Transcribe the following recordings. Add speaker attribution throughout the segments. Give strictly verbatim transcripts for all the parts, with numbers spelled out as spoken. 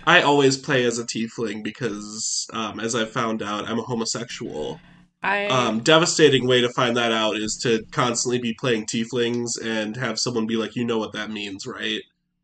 Speaker 1: I always play as a tiefling because, um, as I've found out, I'm a homosexual.
Speaker 2: I
Speaker 1: Um, devastating way to find that out is to constantly be playing tieflings and have someone be like, you know what that means, right?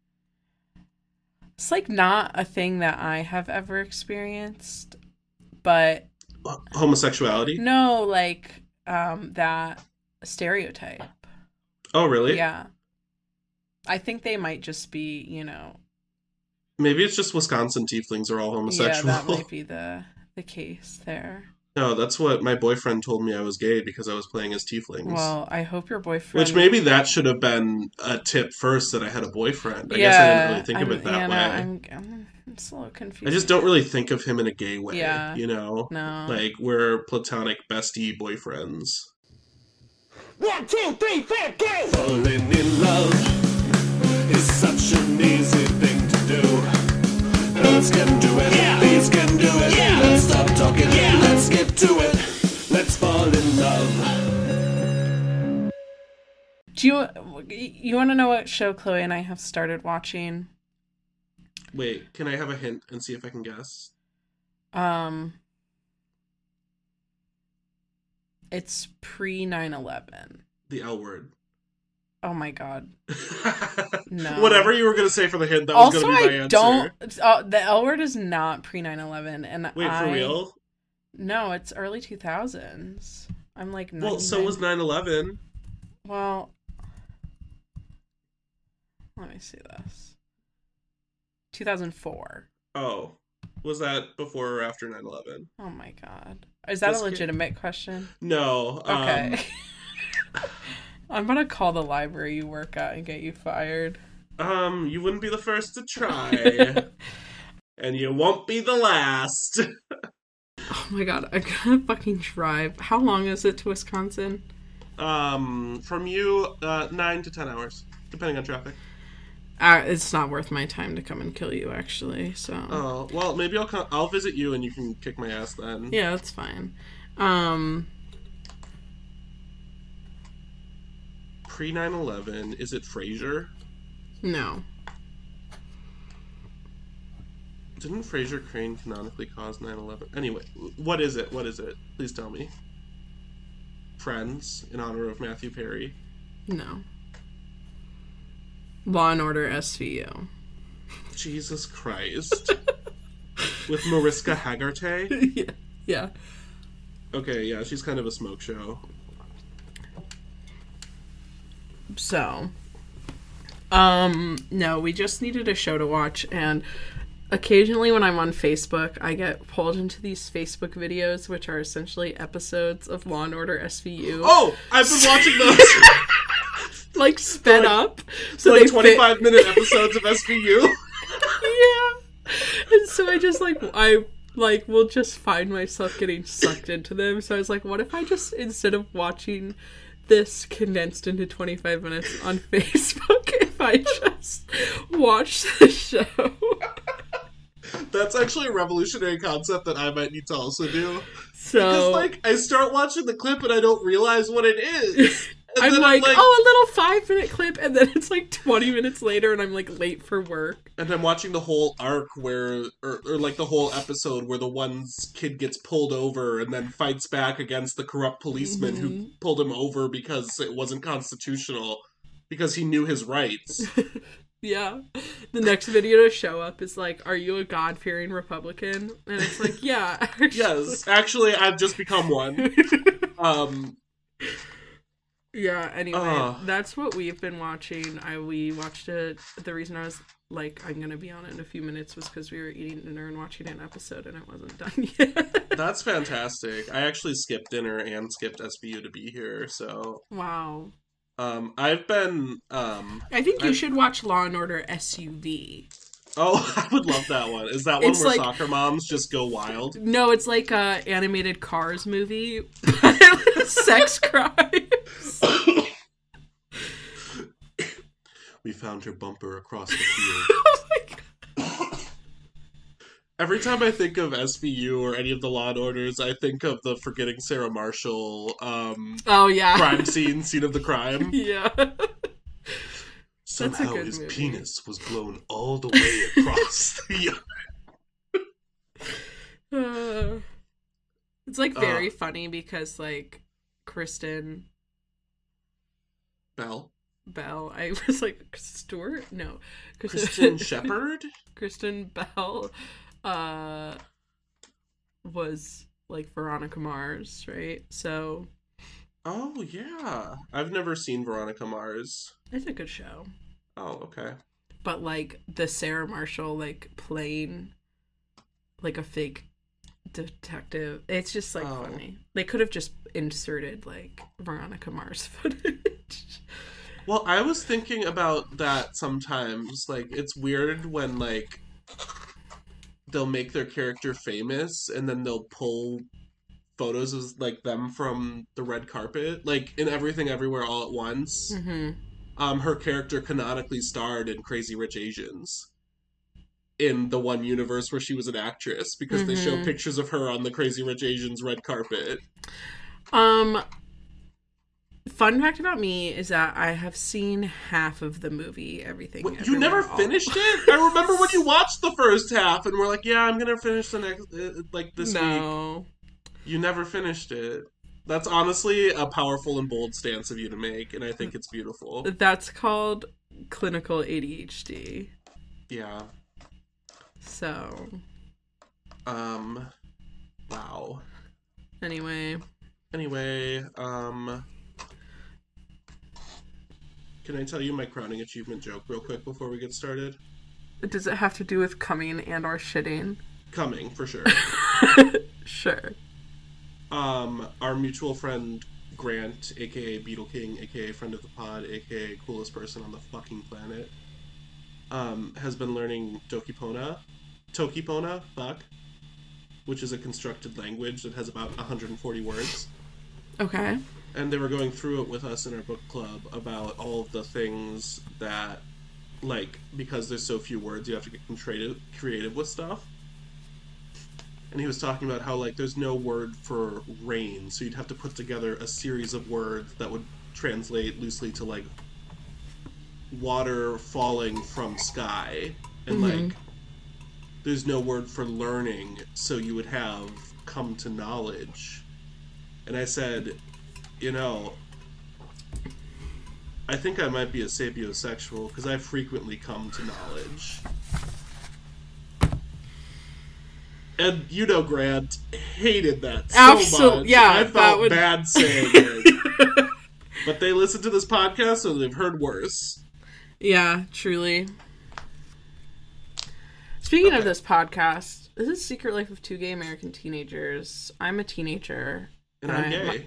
Speaker 2: It's like not a thing that I have ever experienced, but
Speaker 1: Homosexuality?
Speaker 2: no, like um that stereotype.
Speaker 1: Oh, really?
Speaker 2: Yeah. I think they might just be, you know,
Speaker 1: Maybe it's just Wisconsin tieflings are all
Speaker 2: yeah, that might
Speaker 1: homosexual.
Speaker 2: be the the case there.
Speaker 1: No, that's what my boyfriend told me I was gay because I was playing as tieflings.
Speaker 2: Well, I hope your
Speaker 1: Which
Speaker 2: boyfriend.
Speaker 1: maybe that should have been a tip first that I had a boyfriend. I guess I didn't really
Speaker 2: Yeah,
Speaker 1: think of
Speaker 2: I'm
Speaker 1: it that
Speaker 2: Anna.
Speaker 1: way.
Speaker 2: I'm I'm it's a little
Speaker 1: I just
Speaker 2: confusing.
Speaker 1: don't really think of him in a gay way,
Speaker 2: Yeah.
Speaker 1: you know?
Speaker 2: No.
Speaker 1: Like, we're platonic bestie boyfriends.
Speaker 3: One, two, three, four, go! Falling in love is such an easy thing to do. Girls can do it, yeah. These can do it. Yeah. Let's stop talking, yeah. Let's get to it. Let's fall in love.
Speaker 2: Do you you want to know what show Chloe and I have started watching?
Speaker 1: Wait, can I have a hint and see if I can guess?
Speaker 2: Um it's pre nine eleven.
Speaker 1: The L word.
Speaker 2: Oh my god. No.
Speaker 1: Whatever you were going to say for the hint, that was
Speaker 2: Also,
Speaker 1: going to be my
Speaker 2: I
Speaker 1: answer.
Speaker 2: don't. Uh, the L word is not pre nine eleven, and
Speaker 1: Wait,
Speaker 2: I,
Speaker 1: for real?
Speaker 2: No, it's early two thousands. I'm like
Speaker 1: Well, so was nine eleven.
Speaker 2: Well, let me see this. two thousand four.
Speaker 1: Oh. Was that before or after nine eleven?
Speaker 2: Oh my god. Is that
Speaker 1: This
Speaker 2: a
Speaker 1: kid-
Speaker 2: legitimate question?
Speaker 1: No.
Speaker 2: Okay.
Speaker 1: Um,
Speaker 2: I'm gonna call the library you work at and get you fired.
Speaker 1: um, you wouldn't be the first to try. And you won't be the last.
Speaker 2: Oh my god, I gotta fucking drive. How long is it to Wisconsin?
Speaker 1: Um, from you, uh, nine to ten hours, depending on traffic.
Speaker 2: Uh, it's not worth my time to come and kill you, actually, so...
Speaker 1: Oh, well, maybe I'll come, I'll visit you and you can kick my ass then.
Speaker 2: Yeah, that's fine. Um...
Speaker 1: Pre nine eleven, is it Frasier?
Speaker 2: No.
Speaker 1: Didn't Frasier Crane canonically cause nine eleven? Anyway, what is it? What is it? Please tell me. Friends, in honor of Matthew Perry.
Speaker 2: No. Law and Order S V U.
Speaker 1: Jesus Christ. With Mariska Hargitay?
Speaker 2: Yeah. Yeah.
Speaker 1: Okay, yeah, she's kind of a smoke show.
Speaker 2: So, um, no, we just needed a show to watch, and occasionally when I'm on Facebook, I get pulled into these Facebook videos, which are essentially episodes of Law and Order S V U.
Speaker 1: Oh, I've been watching those.
Speaker 2: Like, sped
Speaker 1: like,
Speaker 2: up. So
Speaker 1: like
Speaker 2: they
Speaker 1: twenty-five
Speaker 2: fit...
Speaker 1: minute episodes of S V U.
Speaker 2: Yeah. And so I just, like, I, like, will just find myself getting sucked into them. So I was like, what if I just, instead of watching this condensed into twenty-five minutes on Facebook, if I just watch the show?
Speaker 1: That's actually a revolutionary concept that I might need to also do.
Speaker 2: So,
Speaker 1: Because, like, I start watching the clip and I don't realize what it is. And
Speaker 2: I'm
Speaker 1: then
Speaker 2: like,
Speaker 1: I'm like,
Speaker 2: oh, a little five minute clip, and then it's like twenty minutes later, and I'm like late for work.
Speaker 1: and I'm watching the whole arc where, or, or like the whole episode where the one kid gets pulled over and then fights back against the corrupt policeman
Speaker 2: Mm-hmm.
Speaker 1: who pulled him over because it wasn't constitutional, because he knew his rights.
Speaker 2: Yeah. The next video to show up is like, are you a God-fearing Republican? And it's like, yeah. Actually.
Speaker 1: Yes, actually, I've just become one. Um,
Speaker 2: Yeah, anyway,
Speaker 1: uh,
Speaker 2: that's what we've been watching. I We watched it. The reason I was like, I'm gonna be on it in a few minutes was because we were eating dinner and watching an episode and it wasn't done yet.
Speaker 1: That's fantastic. I actually skipped dinner and skipped S V U to be here, so...
Speaker 2: Wow.
Speaker 1: Um, I've been, um...
Speaker 2: I think you
Speaker 1: I've...
Speaker 2: should watch Law and Order S U V.
Speaker 1: Oh, I would love that one. Is that one
Speaker 2: It's
Speaker 1: where
Speaker 2: like-
Speaker 1: soccer moms just go wild?
Speaker 2: No, it's like a animated Cars movie. Sex crimes.
Speaker 1: We found your bumper across the field.
Speaker 2: Oh my God.
Speaker 1: Every time I think of S V U or any of the Law and Orders, I think of the Forgetting Sarah Marshall um,
Speaker 2: Oh yeah.
Speaker 1: crime scene, scene of the crime.
Speaker 2: Yeah.
Speaker 1: Somehow
Speaker 2: good
Speaker 1: his
Speaker 2: movie.
Speaker 1: penis was blown all the way across the...
Speaker 2: Uh, it's like very
Speaker 1: Uh,
Speaker 2: funny because like Kristen
Speaker 1: Bell.
Speaker 2: Bell, I was like Stewart, no,
Speaker 1: Kristen Shepherd?
Speaker 2: Kristen Bell, uh, was like Veronica Mars, right? So
Speaker 1: Oh, yeah. I've never seen Veronica Mars.
Speaker 2: it's a good show,
Speaker 1: Oh, okay.
Speaker 2: but like the Sarah Marshall like playing like a fake detective, it's just like
Speaker 1: Oh.
Speaker 2: funny. They could have just inserted like Veronica Mars footage.
Speaker 1: Well, I was thinking about that sometimes. Like, it's weird when, like, they'll make their character famous and then they'll pull photos of, like, them from the red carpet. Like, in Everything Everywhere All at Once,
Speaker 2: Mm-hmm.
Speaker 1: um, her character canonically starred in Crazy Rich Asians. In the one universe where she was an actress, because they show
Speaker 2: Mhm.
Speaker 1: pictures of her on the Crazy Rich Asians red carpet.
Speaker 2: Um, fun fact about me is that I have seen half of the movie Everything.
Speaker 1: What, you never
Speaker 2: Everywhere, All-
Speaker 1: finished it? I remember when you watched the first half and we're like, yeah, I'm gonna finish the next, uh, like, this week.
Speaker 2: No.
Speaker 1: You never finished it. That's honestly a powerful and bold stance of you to make, and I think it's beautiful.
Speaker 2: That's called clinical A D H D.
Speaker 1: Yeah.
Speaker 2: So,
Speaker 1: Um, wow.
Speaker 2: anyway.
Speaker 1: Anyway, um... Can I tell you my crowning achievement joke real quick before we get started?
Speaker 2: Does it have to do with coming and or shitting?
Speaker 1: Coming, for sure.
Speaker 2: Sure.
Speaker 1: Um, our mutual friend Grant, aka Beetle King, aka friend of the pod, aka coolest person on the fucking planet, um, has been learning Dokipona, Tokipona, fuck, which is a constructed language that has about one hundred forty words.
Speaker 2: Okay.
Speaker 1: And they were going through it with us in our book club about all of the things that, like, because there's so few words, you have to get creative, creative with stuff. And he was talking about how, like, there's no word for rain, so you'd have to put together a series of words that would translate loosely to, like, water falling from sky. And,
Speaker 2: Mhm.
Speaker 1: like, there's no word for learning, so you would have come to knowledge. And I said, you know, I think I might be a sapiosexual, because I frequently come to knowledge. And you know, Grant hated that so
Speaker 2: Absol-
Speaker 1: much.
Speaker 2: yeah,
Speaker 1: I
Speaker 2: that
Speaker 1: felt
Speaker 2: would-
Speaker 1: bad saying it. But they listen to this podcast, so they've heard worse.
Speaker 2: Yeah, truly. Speaking
Speaker 1: Okay.
Speaker 2: of this podcast, this is Secret Life of Two Gay American Teenagers. I'm a teenager.
Speaker 1: And I'm
Speaker 2: I-
Speaker 1: gay.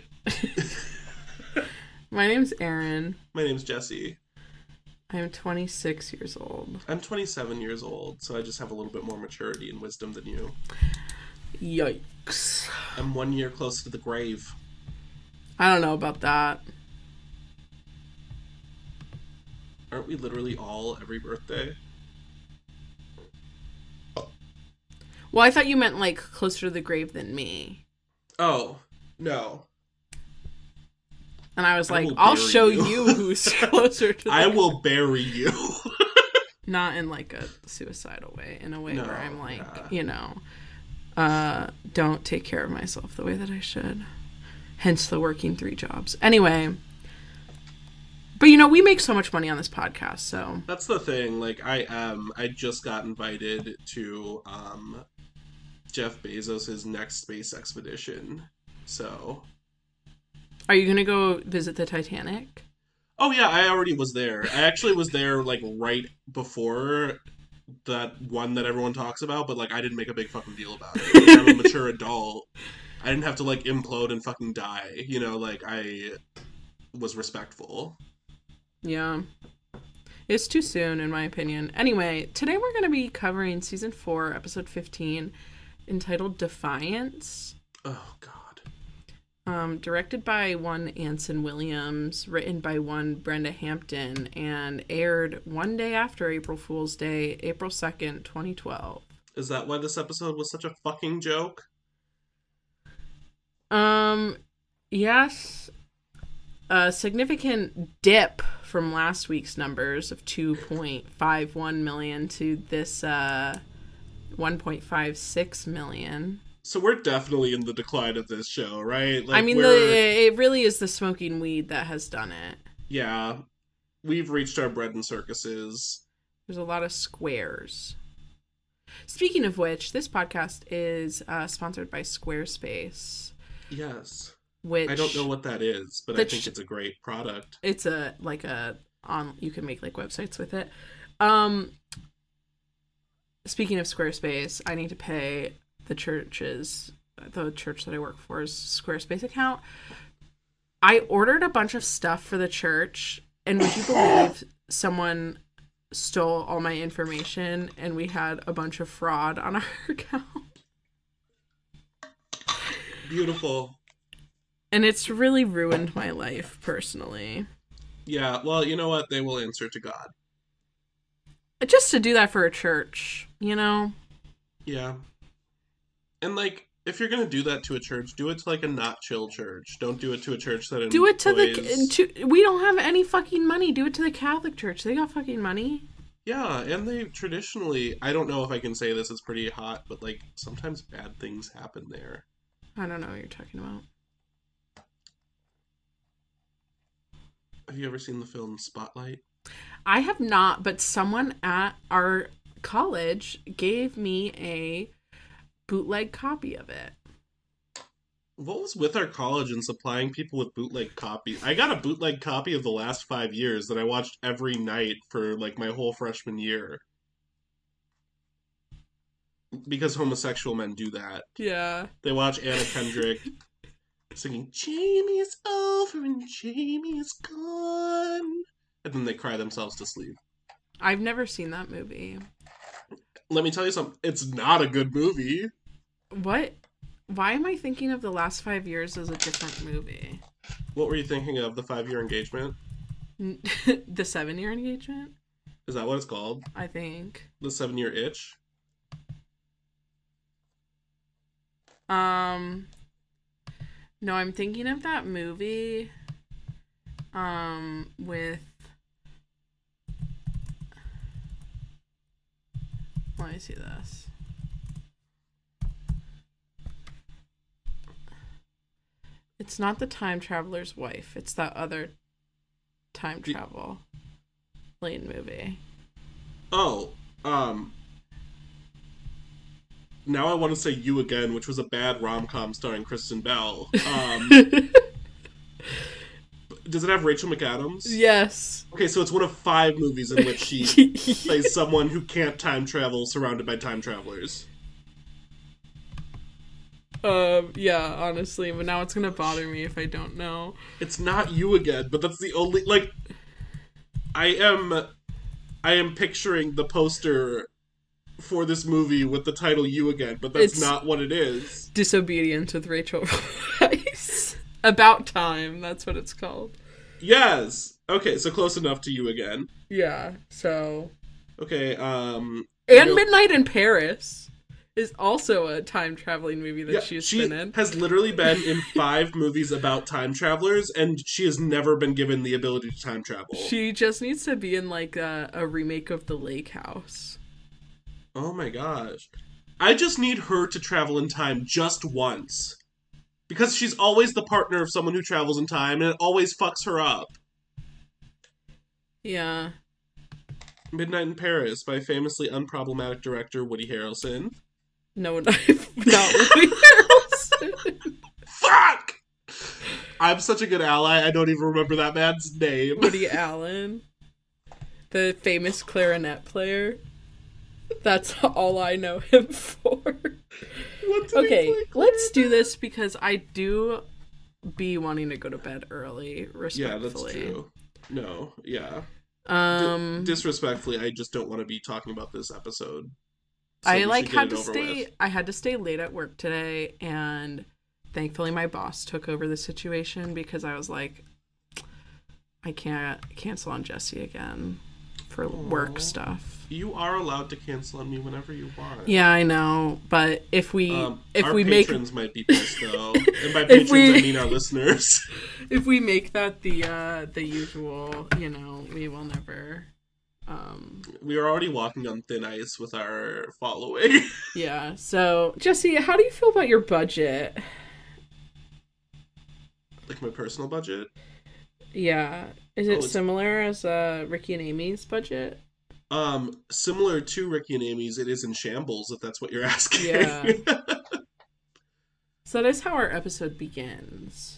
Speaker 2: My name's Erin.
Speaker 1: My name's Jesse.
Speaker 2: I'm twenty-six years old.
Speaker 1: I'm twenty-seven years old, so I just have a little bit more maturity and wisdom than you.
Speaker 2: Yikes.
Speaker 1: I'm one year closer to the grave.
Speaker 2: I don't know about that.
Speaker 1: Aren't we literally all every birthday?
Speaker 2: Well, I thought you meant like closer to the grave than me.
Speaker 1: Oh, no.
Speaker 2: And I was
Speaker 1: I
Speaker 2: like,
Speaker 1: will
Speaker 2: I'll
Speaker 1: bury
Speaker 2: show
Speaker 1: you.
Speaker 2: you who's closer to the
Speaker 1: I will bury you.
Speaker 2: Not in like a suicidal way, in a way
Speaker 1: No,
Speaker 2: where I'm like,
Speaker 1: yeah.
Speaker 2: you know, uh, don't take care of myself the way that I should. Hence the working three jobs. Anyway. But you know, we make so much money on this podcast, so.
Speaker 1: That's the thing. Like, I um, I just got invited to um, Jeff Bezos' next space expedition. So.
Speaker 2: Are you gonna go visit the Titanic?
Speaker 1: Oh yeah, I already was there. I actually was there like right before that one that everyone talks about, but like I didn't make a big fucking deal about it. Like, I'm a mature adult. I didn't have to like implode and fucking die. You know, like I was respectful.
Speaker 2: Yeah. It's too soon, in my opinion. Anyway, today we're going to be covering season four, episode fifteen, entitled Defiance.
Speaker 1: Oh god.
Speaker 2: Um, directed by one Anson Williams, written by one Brenda Hampton, and aired one day after April Fool's Day, April second, twenty twelve.
Speaker 1: Is that why this episode was such a fucking joke?
Speaker 2: Um, yes. A significant dip from last week's numbers of two point five one million to this uh one point five six million.
Speaker 1: So we're definitely in the decline of this show, right? Like
Speaker 2: I mean,
Speaker 1: we're,
Speaker 2: the, it really is the smoking weed that has done it.
Speaker 1: yeah, we've reached our bread and circuses.
Speaker 2: There's a lot of squares. Speaking of which, this podcast is uh, sponsored by Squarespace.
Speaker 1: Yes.
Speaker 2: Which
Speaker 1: I don't know what that is, but I think it's a great product.
Speaker 2: It's a like a on you can make like websites with it. Um speaking of Squarespace, I need to pay the church's the church that I work for's Squarespace account. I ordered a bunch of stuff for the church, and would you believe someone stole all my information and we had a bunch of fraud on our account?
Speaker 1: Beautiful.
Speaker 2: And it's really ruined my life personally.
Speaker 1: Yeah, well, you know what? They will answer to God.
Speaker 2: Just to do that for a church, you know?
Speaker 1: Yeah. And, like, if you're gonna do that to a church, do it to, like, a not chill church. Don't do it to a church that
Speaker 2: Do it to
Speaker 1: employs...
Speaker 2: the... To, we don't have any fucking money. Do it to the Catholic Church. They got fucking money.
Speaker 1: Yeah, and they traditionally... I don't know if I can say this, it's pretty hot, but, like, sometimes bad things happen there.
Speaker 2: I don't know what you're talking about.
Speaker 1: Have you ever seen the film Spotlight?
Speaker 2: I have not, but someone at our college gave me a bootleg copy of it.
Speaker 1: What was with our college and supplying people with bootleg copies? I got a bootleg copy of the last five years that I watched every night for, like, my whole freshman year. Because homosexual men do that.
Speaker 2: Yeah.
Speaker 1: They watch Anna Kendrick singing, Jamie's over and Jamie's gone. And then they cry themselves to sleep.
Speaker 2: I've never seen that movie.
Speaker 1: Let me tell you something. It's not a good movie.
Speaker 2: What? Why am I thinking of the last five years as a different movie?
Speaker 1: What were you thinking of? The five-year engagement?
Speaker 2: The seven-year engagement?
Speaker 1: Is that what it's called?
Speaker 2: I think.
Speaker 1: The seven-year itch?
Speaker 2: Um... No, I'm thinking of that movie um, with... Let me see this. It's not The Time Traveler's Wife. It's that other time travel lane movie.
Speaker 1: Oh, um... Now I want to say You Again, which was a bad rom-com starring Kristen Bell. Um, does it have Rachel McAdams?
Speaker 2: Yes.
Speaker 1: Okay, so it's one of five movies in which she plays someone who can't time travel surrounded by time travelers.
Speaker 2: Um, yeah, honestly, but now it's gonna bother me if I don't know.
Speaker 1: It's not You Again, but that's the only, like, I am, I am picturing the poster for this movie with the title You Again, but that's
Speaker 2: It's
Speaker 1: not what it is.
Speaker 2: Disobedience with Rachel Weisz. About Time, that's what it's called.
Speaker 1: Yes! Okay, so close enough to You Again.
Speaker 2: Yeah, so...
Speaker 1: Okay, um...
Speaker 2: And
Speaker 1: you know,
Speaker 2: Midnight in Paris is also a time-traveling movie that
Speaker 1: yeah,
Speaker 2: she's
Speaker 1: she
Speaker 2: been in.
Speaker 1: has literally been in five movies about time travelers, and she has never been given the ability to time travel.
Speaker 2: She just needs to be in, like, a, a remake of The Lake House.
Speaker 1: Oh my gosh. I just need her to travel in time just once. Because she's always the partner of someone who travels in time, and it always fucks her up.
Speaker 2: Yeah.
Speaker 1: Midnight in Paris by famously unproblematic director Woody Harrelson.
Speaker 2: No, not, not Woody Harrelson.
Speaker 1: Fuck! I'm such a good ally, I don't even remember that man's name.
Speaker 2: Woody Allen. The famous clarinet player. That's all I know him for. Okay, let's do this because I do be wanting to go to bed early, respectfully.
Speaker 1: Yeah, that's true. No, yeah.
Speaker 2: Um,
Speaker 1: D- disrespectfully, I just don't want to be talking about this episode. So
Speaker 2: I
Speaker 1: we
Speaker 2: like
Speaker 1: should get
Speaker 2: had
Speaker 1: it
Speaker 2: to
Speaker 1: over
Speaker 2: stay.
Speaker 1: with.
Speaker 2: I had to stay late at work today, and thankfully my boss took over the situation because I was like, I can't cancel on Jesse again for
Speaker 1: Aww.
Speaker 2: work stuff.
Speaker 1: You are allowed to cancel on me whenever you want.
Speaker 2: Yeah, I know, but if we
Speaker 1: Um,
Speaker 2: if
Speaker 1: our
Speaker 2: we make
Speaker 1: patrons might be pissed though, and by
Speaker 2: If
Speaker 1: patrons
Speaker 2: we-
Speaker 1: I mean our listeners.
Speaker 2: if we make that the uh the usual, you know, we will never Um,
Speaker 1: We are already walking on thin ice with our following.
Speaker 2: yeah. So, Jesse, how do you feel about your budget?
Speaker 1: Like my personal budget.
Speaker 2: Yeah. Is it
Speaker 1: Oh, it's-
Speaker 2: similar as uh, Ricky and Amy's budget?
Speaker 1: Um, similar to Ricky and Amy's, it is in shambles, if that's what you're asking.
Speaker 2: Yeah. So that is how our episode begins.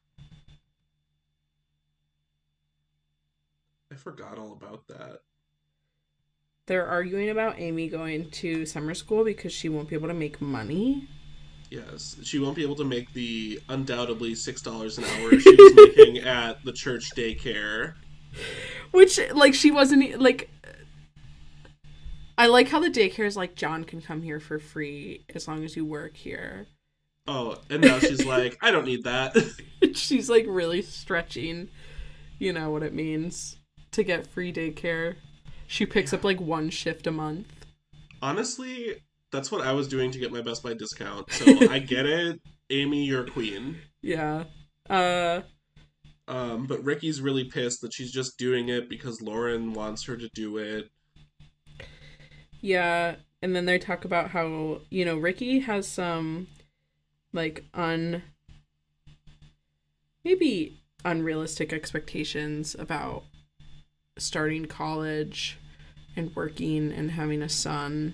Speaker 1: I forgot all about that.
Speaker 2: They're arguing about Amy going to summer school because she won't be able to make money.
Speaker 1: Yes, she won't be able to make the undoubtedly six dollars an hour she was making at the church daycare.
Speaker 2: Which, like, she wasn't, e- like... I like how the daycare is like, John can come here for free as long as you work here.
Speaker 1: Oh, and now she's like, I don't need that.
Speaker 2: She's, like, really stretching, you know what it means to get free daycare. She picks
Speaker 1: Yeah.
Speaker 2: up, like, one shift a month.
Speaker 1: Honestly, that's what I was doing to get my Best Buy discount, so I get it. Amy, you're a queen.
Speaker 2: Yeah. Uh...
Speaker 1: Um, but Ricky's really pissed that she's just doing it because Lauren wants her to do it.
Speaker 2: Yeah, and then they talk about how, you know, Ricky has some, like, un... maybe unrealistic expectations about starting college and working and having a son.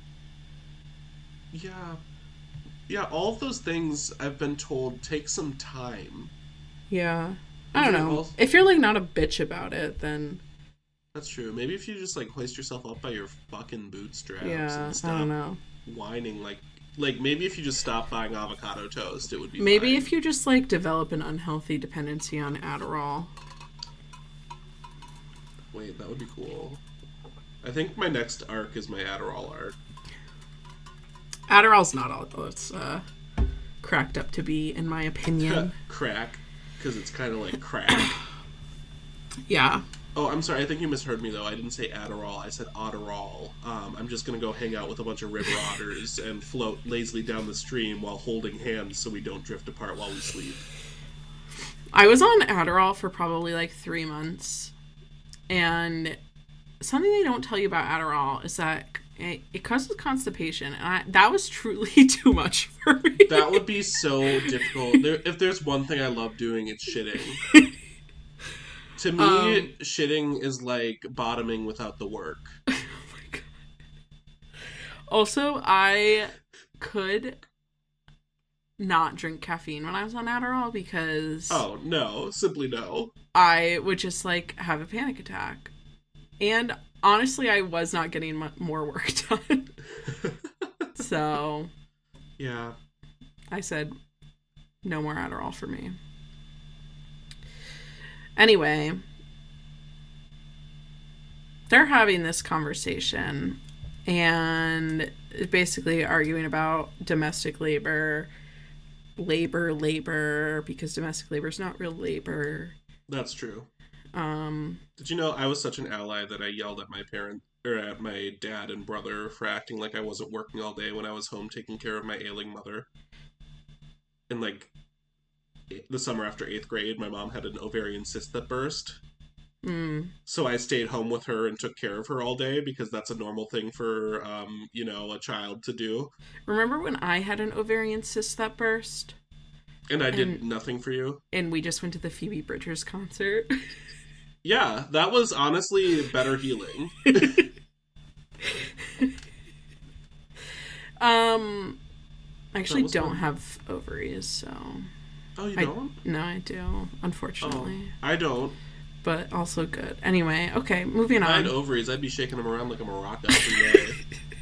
Speaker 1: Yeah. Yeah, all of those things I've been told take some time.
Speaker 2: Yeah. I don't
Speaker 1: Yeah,
Speaker 2: know.
Speaker 1: well-
Speaker 2: If you're, like, not a bitch about it, then...
Speaker 1: That's true. Maybe if you just like hoist yourself up by your fucking bootstraps
Speaker 2: Yeah,
Speaker 1: and stop
Speaker 2: I don't know.
Speaker 1: whining like like maybe if you just stop buying avocado toast, it would be
Speaker 2: Maybe
Speaker 1: fine.
Speaker 2: if you just, like, develop an unhealthy dependency on Adderall.
Speaker 1: Wait, that would be cool. I think my next arc is my Adderall arc.
Speaker 2: Adderall's not all it's uh, cracked up to be, in my opinion.
Speaker 1: Crack, because it's kind of like crack.
Speaker 2: Yeah.
Speaker 1: Oh, I'm sorry. I think you misheard me though. I didn't say Adderall. I said Otterall. Um, I'm just gonna go hang out with a bunch of river otters and float lazily down the stream while holding hands so we don't drift apart while we sleep.
Speaker 2: I was on Adderall for probably like three months. And something they don't tell you about Adderall is that it, it causes constipation. And I, that was truly too much for me.
Speaker 1: That would be so difficult. There, if there's one thing I love doing, it's shitting. To me,
Speaker 2: Um,
Speaker 1: shitting is like bottoming without the work.
Speaker 2: Oh my God. Also, I could not drink caffeine when I was on Adderall because
Speaker 1: Oh, no. Simply no.
Speaker 2: I would just like have a panic attack. And honestly, I was not getting mu- more work done. So
Speaker 1: Yeah.
Speaker 2: I said, no more Adderall for me. Anyway, they're having this conversation and basically arguing about domestic labor, labor, labor, because domestic labor is not real labor.
Speaker 1: That's true.
Speaker 2: Um,
Speaker 1: Did you know I was such an ally that I yelled at my parent, or at my dad and brother for acting like I wasn't working all day when I was home taking care of my ailing mother? In like the summer after eighth grade, my mom had an ovarian cyst that burst.
Speaker 2: mm,
Speaker 1: So I stayed home with her and took care of her all day because that's a normal thing for, um, you know, a child to do.
Speaker 2: remember when I had an ovarian cyst that burst
Speaker 1: And I did
Speaker 2: And-
Speaker 1: nothing for you.
Speaker 2: and we just went to the Phoebe Bridgers concert?
Speaker 1: Yeah, that was honestly better healing.
Speaker 2: um, I actually
Speaker 1: was
Speaker 2: don't
Speaker 1: fun.
Speaker 2: have ovaries, so
Speaker 1: Oh, you
Speaker 2: I-
Speaker 1: don't?
Speaker 2: no, I do,
Speaker 1: Oh,
Speaker 2: unfortunately.
Speaker 1: I don't.
Speaker 2: But also good. Anyway, okay, moving
Speaker 1: If I had
Speaker 2: on.
Speaker 1: ovaries, I'd be shaking them around like a maraca every day.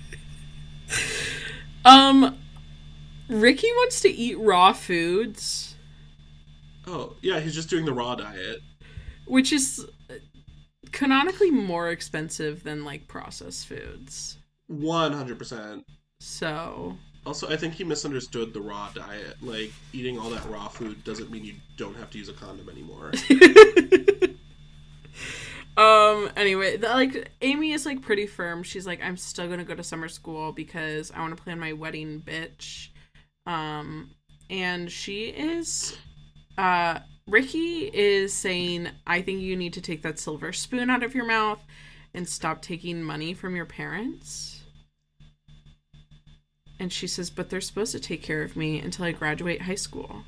Speaker 2: Um, Ricky wants to eat raw foods,
Speaker 1: Oh, yeah, he's just doing the raw diet.
Speaker 2: which is canonically more expensive than like processed foods.
Speaker 1: one hundred percent.
Speaker 2: So,
Speaker 1: Also, I think he misunderstood the raw diet. Like, eating all that raw food doesn't mean you don't have to use a condom anymore.
Speaker 2: um, anyway, the, like Amy is like pretty firm. She's like, I'm still gonna go to summer school because I want to plan my wedding, bitch. Um, and she is, uh, Ricky is saying, I think you need to take that silver spoon out of your mouth and stop taking money from your parents? And she says, but they're supposed to take care of me until I graduate high school.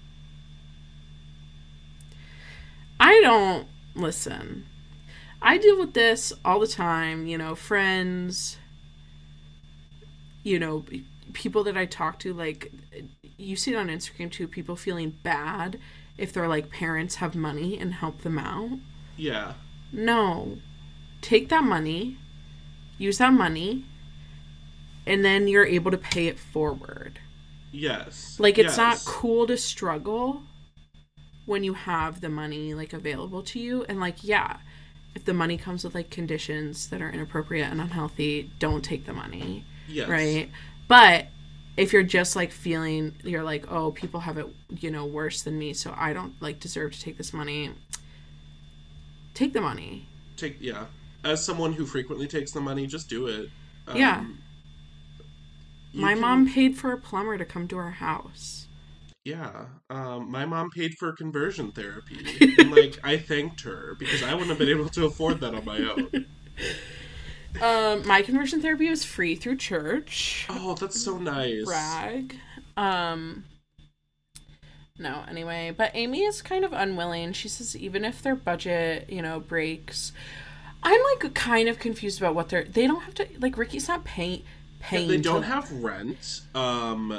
Speaker 2: I don't, listen, I deal with this all the time, you know, friends, you know, people that I talk to, like, you see it on Instagram too, people feeling bad if their, like, parents have money and help them out.
Speaker 1: Yeah.
Speaker 2: No. Take that money, use that money, and then you're able to pay it forward.
Speaker 1: Yes.
Speaker 2: Like, it's
Speaker 1: yes.
Speaker 2: not cool to struggle when you have the money, like, available to you. And, like, yeah, if the money comes with, like, conditions that are inappropriate and unhealthy, don't take the money.
Speaker 1: Yes.
Speaker 2: Right? But if you're just, like, feeling, you're like, oh, people have it, you know, worse than me, so I don't, like, deserve to take this money. Take the money.
Speaker 1: Take, yeah. As someone who frequently takes the money, just do it. Um,
Speaker 2: yeah. My
Speaker 1: can...
Speaker 2: mom paid for a plumber to come to our house.
Speaker 1: Yeah. Um, my mom paid for conversion therapy. And, like, I thanked her because I wouldn't have been able to afford that on my own.
Speaker 2: Um, my conversion therapy was free through church.
Speaker 1: Oh, that's so nice.
Speaker 2: Brag. Um, no, anyway. But Amy is kind of unwilling. She says even if their budget, you know, breaks... I'm, like, kind of confused about what they're... They don't have to... Like, Ricky's not paying... paying
Speaker 1: yeah, they don't
Speaker 2: to...
Speaker 1: have rent. Um...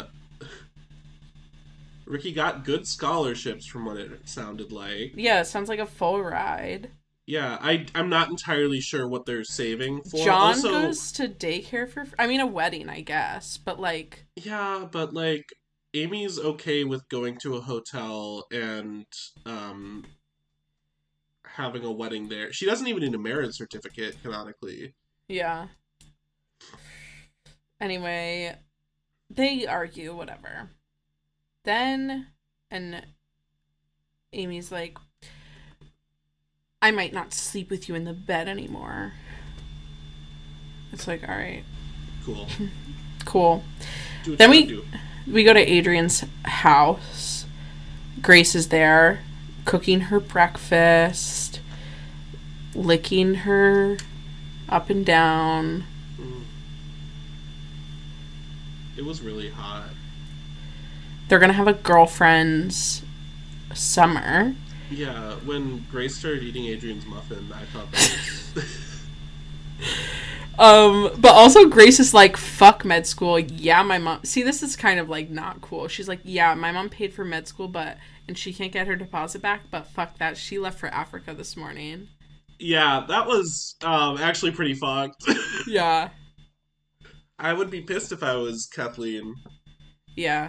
Speaker 1: Ricky got good scholarships from what it sounded like.
Speaker 2: Yeah, it sounds like a full ride.
Speaker 1: Yeah, I, I'm not entirely sure what they're saving for.
Speaker 2: John
Speaker 1: also,
Speaker 2: goes to daycare for... I mean, a wedding, I guess. But, like...
Speaker 1: Yeah, but, like, Amy's okay with going to a hotel and um, having a wedding there. She doesn't even need a marriage certificate, canonically.
Speaker 2: Yeah. Anyway, they argue, whatever. Then, and Amy's like, I might not sleep with you in the bed anymore. It's like, all right.
Speaker 1: Cool.
Speaker 2: Cool.
Speaker 1: Do what
Speaker 2: then
Speaker 1: you
Speaker 2: we
Speaker 1: do.
Speaker 2: we go to Adrian's house. Grace is there, cooking her breakfast, licking her up and down.
Speaker 1: Mm. It was really hot.
Speaker 2: They're gonna have a girlfriend's summer.
Speaker 1: Yeah, when Grace started eating Adrian's muffin, I thought that was...
Speaker 2: um, but also Grace is like, fuck med school. Yeah, my mom... See, this is kind of, like, not cool. She's like, yeah, my mom paid for med school, but... And she can't get her deposit back, but fuck that. She left for Africa this morning.
Speaker 1: Yeah, that was um, actually pretty fucked.
Speaker 2: Yeah.
Speaker 1: I would be pissed if I was Kathleen.
Speaker 2: Yeah.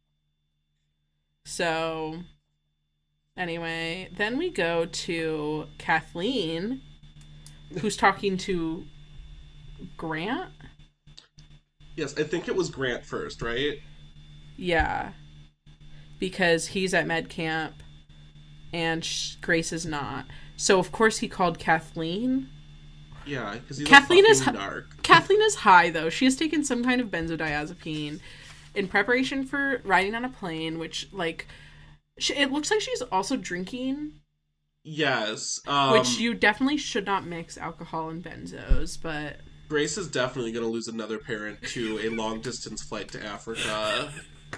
Speaker 2: So, anyway, then we go to Kathleen, who's talking to Grant.
Speaker 1: Yes, I think it was Grant first, right?
Speaker 2: Yeah. Because he's at med camp and sh- Grace is not. So, of course, he called Kathleen.
Speaker 1: Yeah, because he's
Speaker 2: Kathleen
Speaker 1: a
Speaker 2: is
Speaker 1: fucking
Speaker 2: hi-
Speaker 1: narc.
Speaker 2: Kathleen is high, though. She has taken some kind of benzodiazepine in preparation for riding on a plane, which, like, she, it looks like she's also drinking.
Speaker 1: Yes. Um,
Speaker 2: Which you definitely should not mix alcohol and benzos, but...
Speaker 1: Grace is definitely going to lose another parent to a long-distance flight to Africa.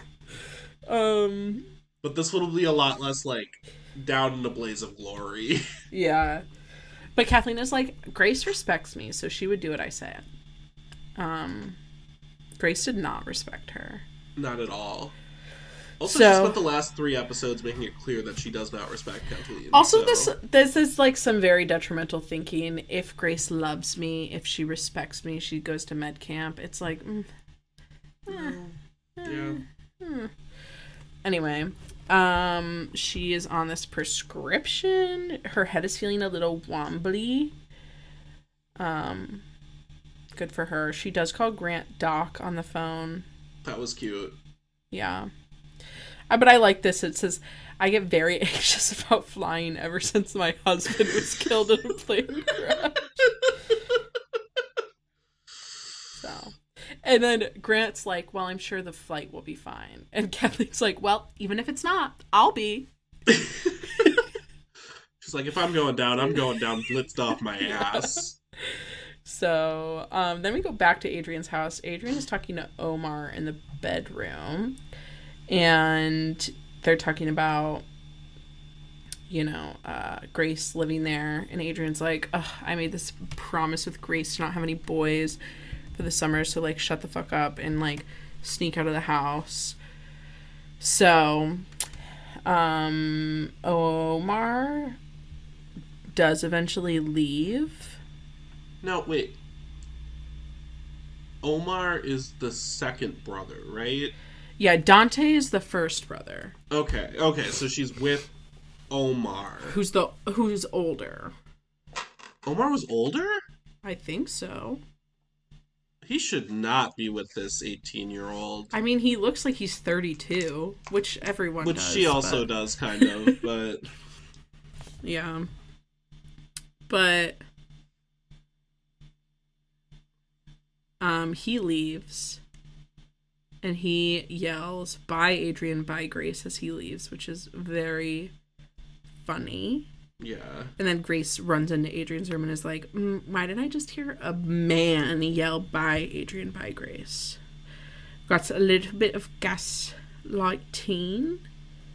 Speaker 2: Um...
Speaker 1: But this will be a lot less, like, down in a blaze of glory.
Speaker 2: Yeah. But Kathleen is like, Grace respects me, so she would do what I said. Um... Grace did not respect her.
Speaker 1: Not at all. Also,
Speaker 2: So-
Speaker 1: she spent the last three episodes making it clear that she does not respect Kathleen.
Speaker 2: Also,
Speaker 1: so-
Speaker 2: this this is like some very detrimental thinking. If Grace loves me, if she respects me, she goes to med camp. It's like, mm, eh,
Speaker 1: Yeah.
Speaker 2: hmm. Anyway, um, she is on this prescription. Her head is feeling a little wobbly. Um, good for her. She does call Grant Doc on the phone.
Speaker 1: That was cute.
Speaker 2: Yeah. Uh, but I like this. It says, I get very anxious about flying ever since my husband was killed in a plane crash. So. And then Grant's like, well, I'm sure the flight will be fine. And Kathleen's like, well, even if it's not, I'll be.
Speaker 1: She's like, if I'm going down, I'm going down blitzed off my ass.
Speaker 2: So, um, then we go back to Adrian's house. Adrian is talking to Omar in the bedroom, and they're talking about, you know, uh, Grace living there. And Adrian's like, ugh, I made this promise with Grace to not have any boys for the summer, so, like, shut the fuck up and, like, sneak out of the house. So, um, Omar does eventually leave.
Speaker 1: No, wait. Omar is the second brother, right?
Speaker 2: Yeah, Dante is the first brother.
Speaker 1: Okay, okay, so she's with Omar.
Speaker 2: Who's the who's older?
Speaker 1: Omar was older?
Speaker 2: I think so.
Speaker 1: He should not be with this eighteen-year-old.
Speaker 2: I mean, he looks like he's thirty-two, which everyone
Speaker 1: Which
Speaker 2: does.
Speaker 1: she also
Speaker 2: but...
Speaker 1: does, kind of, but...
Speaker 2: Yeah. But... Um, he leaves. And he yells, "Bye, Adrian, bye, Grace," as he leaves, which is very funny.
Speaker 1: Yeah.
Speaker 2: And then Grace runs into Adrian's room and is like, mm, why did I just hear a man yell, "Bye, Adrian, bye, Grace"? Got a little bit of gaslighting.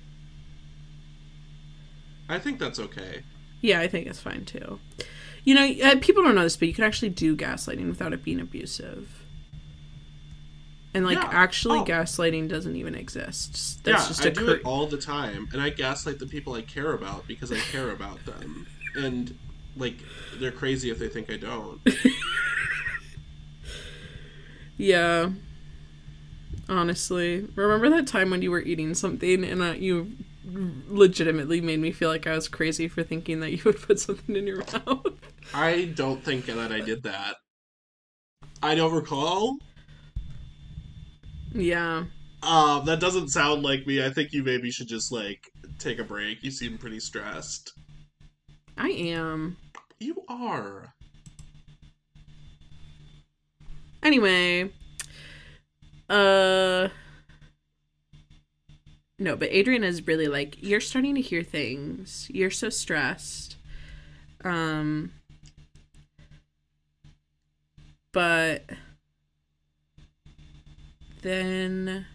Speaker 1: I think that's okay.
Speaker 2: Yeah, I think it's fine too. You know, uh, people don't know this, but you can actually do gaslighting without it being abusive. And, like,
Speaker 1: Yeah.
Speaker 2: actually
Speaker 1: Oh.
Speaker 2: gaslighting doesn't even exist. That's
Speaker 1: yeah,
Speaker 2: just
Speaker 1: I
Speaker 2: a
Speaker 1: do
Speaker 2: cur-
Speaker 1: it all the time, and I gaslight the people I care about because I care about them. And, like, they're crazy if they think I don't.
Speaker 2: Yeah. Honestly. Remember that time when you were eating something and uh, you legitimately made me feel like I was crazy for thinking that you would put something in your mouth?
Speaker 1: I don't think that I did that. I don't recall.
Speaker 2: Yeah.
Speaker 1: Um, that doesn't sound like me. I think you maybe should just, like, take a break. You seem pretty stressed.
Speaker 2: I am.
Speaker 1: You are.
Speaker 2: Anyway. Uh... No, but Adrian is really like, you're starting to hear things. You're so stressed. Um... But... Then...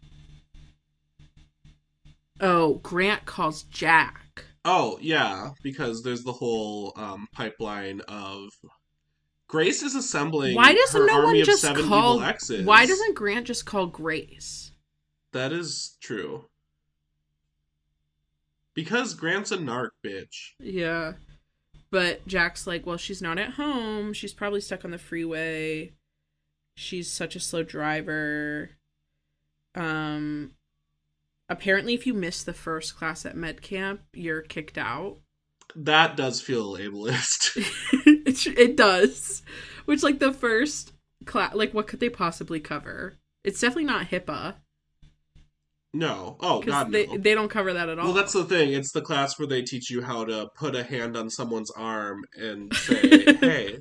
Speaker 2: Oh, Grant calls Jack.
Speaker 1: Oh, yeah, because there's the whole um, pipeline of... Grace is assembling
Speaker 2: Why doesn't
Speaker 1: her
Speaker 2: no
Speaker 1: army
Speaker 2: one
Speaker 1: of
Speaker 2: just
Speaker 1: seven
Speaker 2: call...
Speaker 1: evil exes.
Speaker 2: Why doesn't Grant just call Grace?
Speaker 1: That is true. Because Grant's a narc, bitch.
Speaker 2: Yeah. But Jack's like, well, she's not at home. She's probably stuck on the freeway. She's such a slow driver. Um, apparently, if you miss the first class at med camp, you're kicked out.
Speaker 1: That does feel ableist.
Speaker 2: it, it does. Which, like, the first class, like, what could they possibly cover? It's definitely not HIPAA.
Speaker 1: No. Oh,
Speaker 2: Because
Speaker 1: God,
Speaker 2: they,
Speaker 1: no.
Speaker 2: they don't cover that at all.
Speaker 1: Well, that's the thing. It's the class where they teach you how to put a hand on someone's arm and say, hey,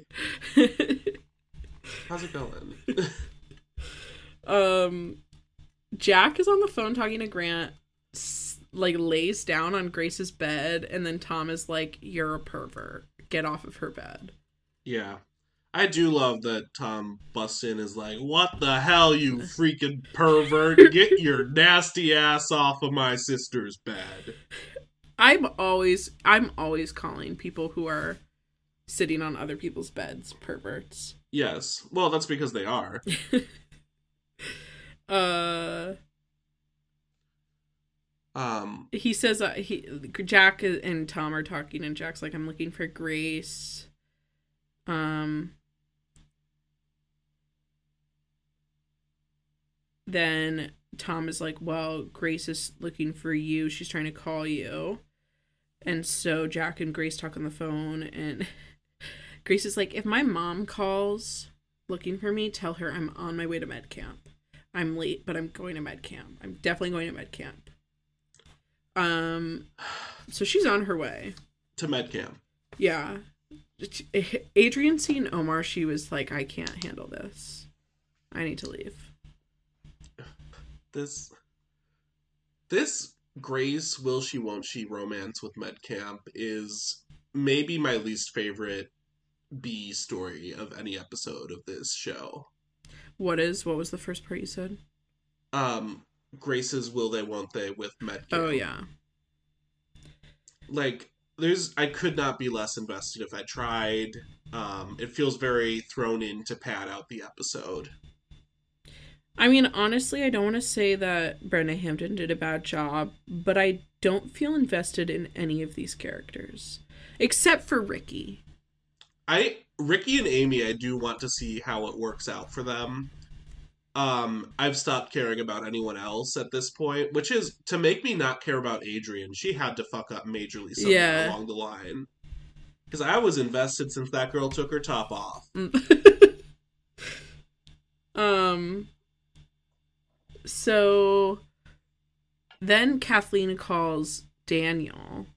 Speaker 1: how's it going?
Speaker 2: um, Jack is on the phone talking to Grant, s- like, lays down on Grace's bed, and then Tom is like, you're a pervert. Get off of her bed.
Speaker 1: Yeah. I do love that Tom busts in is like, what the hell, you freaking pervert? Get your nasty ass off of my sister's bed.
Speaker 2: I'm always, I'm always calling people who are sitting on other people's beds perverts.
Speaker 1: Yes. Well, that's because they are.
Speaker 2: uh...
Speaker 1: Um,
Speaker 2: He says uh, he Jack and Tom are talking, and Jack's like, I'm looking for Grace. Um... Then Tom is like, well, Grace is looking for you. She's trying to call you. And so Jack and Grace talk on the phone, and Grace is like, if my mom calls looking for me, tell her I'm on my way to med camp. I'm late, but I'm going to med camp. I'm definitely going to med camp. Um, so she's on her way.
Speaker 1: To med camp.
Speaker 2: Yeah. Adrian seeing Omar, she was like, I can't handle this. I need to leave.
Speaker 1: This, this Grace will she won't she romance with Medcamp is maybe my least favorite B story of any episode of this show.
Speaker 2: What is? What was the first part you said?
Speaker 1: Um, Grace's Will They Won't They with Medcam.
Speaker 2: Oh yeah.
Speaker 1: Like, there's I could not be less invested if I tried. Um, it feels very thrown in to pad out the episode.
Speaker 2: I mean, honestly, I don't want to say that Brenda Hampton did a bad job, but I don't feel invested in any of these characters. Except for Ricky.
Speaker 1: I Ricky and Amy, I do want to see how it works out for them. Um, I've stopped caring about anyone else at this point, which is to make me not care about Adrian. She had to fuck up majorly somewhere
Speaker 2: Yeah.
Speaker 1: along the line. Because I was invested since that girl took her top off.
Speaker 2: um... So then Kathleen calls Daniel.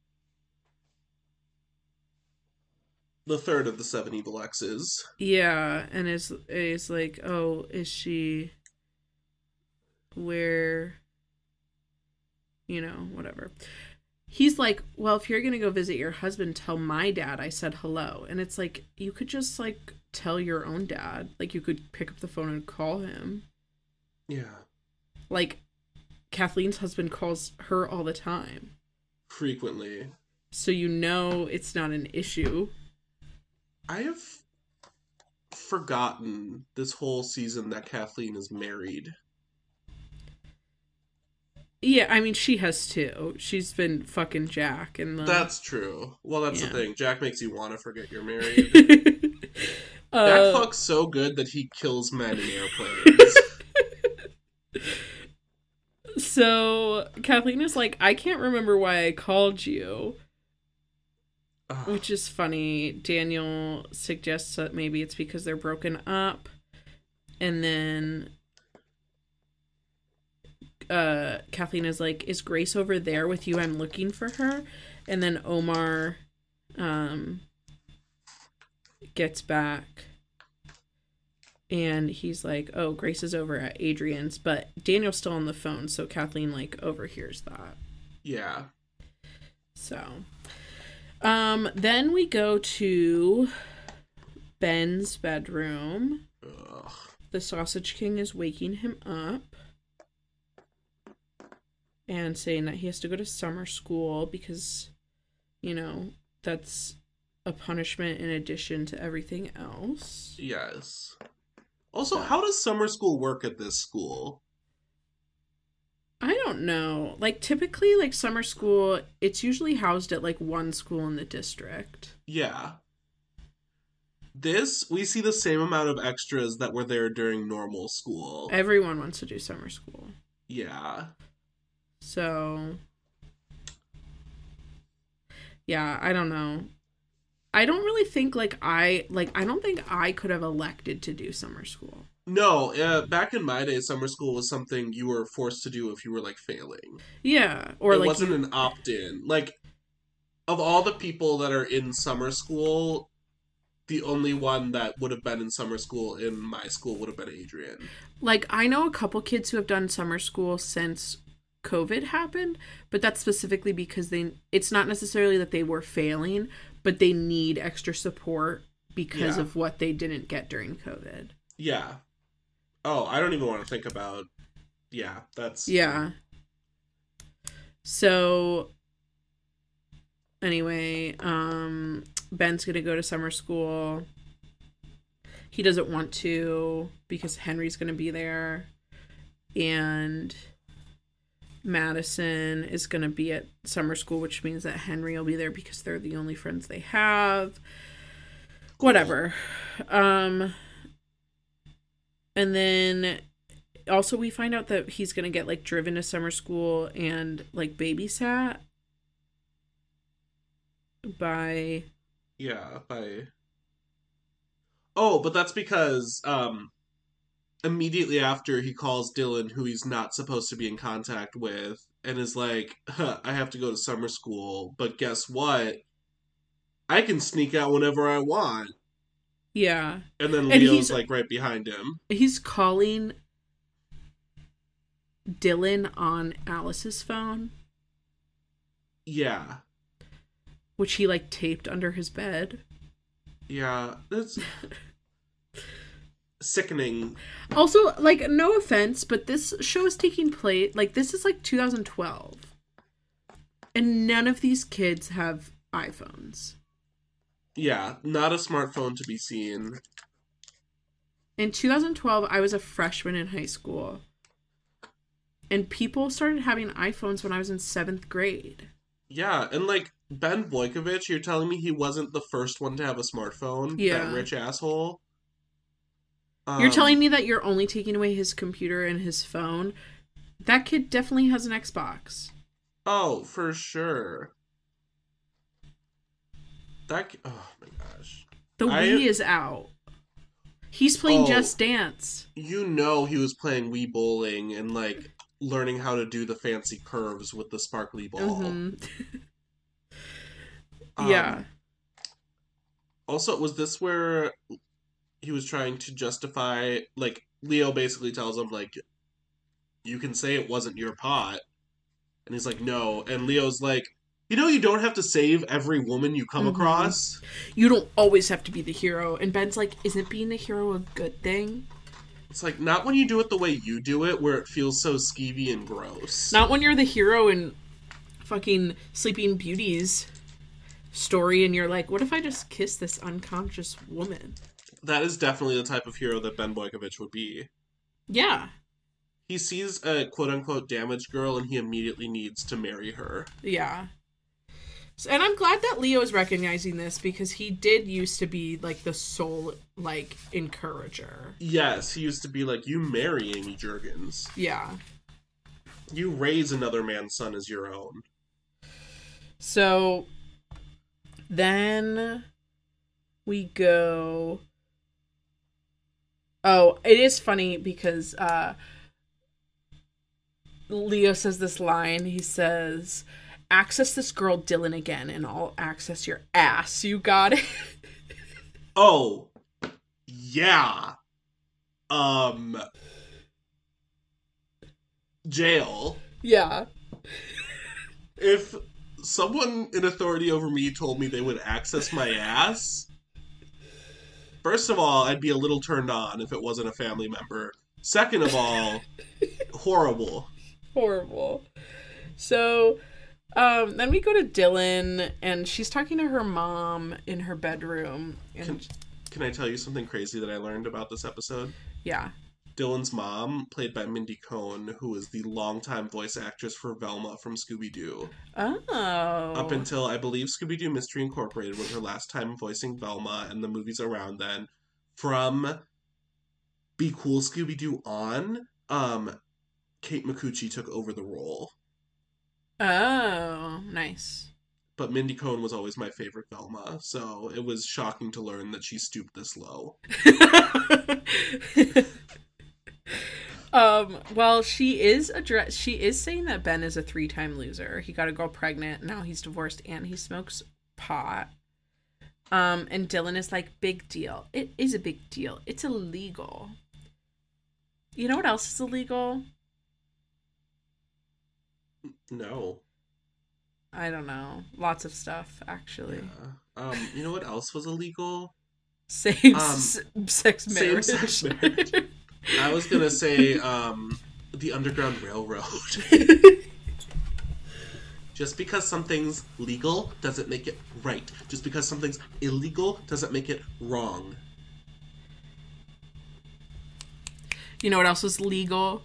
Speaker 1: The third of the seven evil exes.
Speaker 2: Yeah, and is is like, oh, is she where, you know, whatever. He's like, well, if you're gonna go visit your husband, tell my dad I said hello. And it's like, you could just like tell your own dad. Like, you could pick up the phone and call him.
Speaker 1: Yeah.
Speaker 2: Like, Kathleen's husband calls her all the time.
Speaker 1: Frequently.
Speaker 2: So you know it's not an issue.
Speaker 1: I have forgotten this whole season that Kathleen is married.
Speaker 2: Yeah, I mean, she has too. She's been fucking Jack. And the...
Speaker 1: That's true. Well, that's
Speaker 2: Yeah.
Speaker 1: the thing. Jack makes you want to forget you're married.
Speaker 2: uh,
Speaker 1: Jack fucks so good that he kills men in airplanes.
Speaker 2: So Kathleen is like, I can't remember why I called you.
Speaker 1: Ugh.
Speaker 2: Which is funny. Daniel suggests that maybe it's because they're broken up. And then uh, Kathleen is like, is Grace over there with you? I'm looking for her. And then Omar um, gets back. And he's like, oh, Grace is over at Adrian's. But Daniel's still on the phone. So Kathleen, like, overhears that.
Speaker 1: Yeah.
Speaker 2: So... Um, then we go to Ben's bedroom.
Speaker 1: Ugh.
Speaker 2: The Sausage King is waking him up and saying that he has to go to summer school because, you know, that's a punishment in addition to everything else.
Speaker 1: Yes. Also, how does summer school work at this school?
Speaker 2: I don't know. Like, typically, like, summer school, it's usually housed at, like, one school in the district.
Speaker 1: Yeah. This, we see the same amount of extras that were there during normal school.
Speaker 2: Everyone wants to do summer school.
Speaker 1: Yeah.
Speaker 2: So, yeah, I don't know. I don't really think, like, I, like, I don't think I could have elected to do summer school.
Speaker 1: No, uh, back in my day, summer school was something you were forced to do if you were, like, failing.
Speaker 2: Yeah, or,
Speaker 1: it
Speaker 2: like...
Speaker 1: It wasn't
Speaker 2: you...
Speaker 1: an opt-in. Like, of all the people that are in summer school, the only one that would have been in summer school in my school would have been Adrian.
Speaker 2: Like, I know a couple kids who have done summer school since COVID happened, but that's specifically because they... It's not necessarily that they were failing, but they need extra support because
Speaker 1: yeah.
Speaker 2: of what they didn't get during COVID.
Speaker 1: Yeah. Oh, I don't even want to think about... Yeah, that's...
Speaker 2: Yeah. So, anyway, um, Ben's gonna go to summer school. He doesn't want to because Henry's gonna be there. And Madison is gonna be at summer school, which means that Henry will be there because they're the only friends they have. Whatever. Um... And then also we find out that he's going to get like driven to summer school and like babysat by...
Speaker 1: Yeah, by... Oh, but that's because um, immediately after he calls Dylan, who he's not supposed to be in contact with, and is like, huh, I have to go to summer school, but guess what? I can sneak out whenever I want.
Speaker 2: Yeah.
Speaker 1: And then
Speaker 2: and
Speaker 1: Leo's, like, right behind him.
Speaker 2: He's calling Dylan on Alice's phone.
Speaker 1: Yeah.
Speaker 2: Which he, like, taped under his bed.
Speaker 1: Yeah, it's sickening.
Speaker 2: Also, like, no offense, but this show is taking place, like, this is like two thousand twelve. And none of these kids have iPhones.
Speaker 1: Yeah, not a smartphone to be seen.
Speaker 2: In two thousand twelve, I was a freshman in high school. And people started having iPhones when I was in seventh grade.
Speaker 1: Yeah, and like Ben Boykovich, you're telling me he wasn't the first one to have a smartphone?
Speaker 2: Yeah.
Speaker 1: That rich asshole? Um,
Speaker 2: You're telling me that you're only taking away his computer and his phone? That kid definitely has an Xbox.
Speaker 1: Oh, for sure. That... Oh, my gosh.
Speaker 2: The
Speaker 1: I-
Speaker 2: Wii is out. He's playing
Speaker 1: Oh.
Speaker 2: Just Dance.
Speaker 1: You know he was playing Wii Bowling and, like, learning how to do the fancy curves with the sparkly ball.
Speaker 2: Mhm.
Speaker 1: Um,
Speaker 2: Yeah.
Speaker 1: Also, was this where he was trying to justify, like, Leo basically tells him, like, you can say it wasn't your pot. And he's like, no. And Leo's like, you know, you don't have to save every woman you come
Speaker 2: Mhm.
Speaker 1: across.
Speaker 2: You don't always have to be the hero. And Ben's like, isn't being a hero a good thing?
Speaker 1: It's like, not when you do it the way you do it, where it feels so skeevy and gross.
Speaker 2: Not when you're the hero in fucking Sleeping Beauty's story and you're like, what if I just kiss this unconscious woman?
Speaker 1: That is definitely the type of hero that Ben Boykovich would be.
Speaker 2: Yeah.
Speaker 1: He sees a quote-unquote damaged girl and he immediately needs to marry her.
Speaker 2: Yeah. So, and I'm glad that Leo is recognizing this because he did used to be like the sole like encourager.
Speaker 1: Yes, he used to be like, you marry Amy Juergens.
Speaker 2: Yeah.
Speaker 1: You raise another man's son as your own.
Speaker 2: So then we go. Oh, it is funny because uh, Leo says this line. He says, access this girl Dylan again and I'll access your ass. You got it?
Speaker 1: Oh, yeah. Um, jail.
Speaker 2: Yeah.
Speaker 1: If someone in authority over me told me they would access my ass, first of all, I'd be a little turned on if it wasn't a family member. Second of all, horrible.
Speaker 2: Horrible. So um, then we go to Dylan and she's talking to her mom in her bedroom. And
Speaker 1: Can, can I tell you something crazy that I learned about this episode?
Speaker 2: yeah.
Speaker 1: Dylan's mom, played by Mindy Cohn, who is the longtime voice actress for Velma from Scooby-Doo.
Speaker 2: Oh.
Speaker 1: Up until, I believe, Scooby-Doo Mystery Incorporated was her last time voicing Velma, and the movies around then. From Be Cool Scooby-Doo on, um, Kate Micucci took over the role.
Speaker 2: Oh, nice.
Speaker 1: But Mindy Cohn was always my favorite Velma, so it was shocking to learn that she stooped this low.
Speaker 2: um, well, she is address she is saying that Ben is a three-time loser. He got a girl pregnant, now he's divorced, and he smokes pot. Um, and Dylan is like, big deal. It is a big deal. It's illegal. You know what else is illegal?
Speaker 1: No.
Speaker 2: I don't know. Lots of stuff, actually.
Speaker 1: Yeah. Um, you know what else was illegal?
Speaker 2: Same
Speaker 1: Um,
Speaker 2: s- sex marriage.
Speaker 1: Same-sex marriage. I was gonna say, um, the Underground Railroad. Just because something's legal doesn't make it right. Just because something's illegal doesn't make it wrong.
Speaker 2: You know what else was legal?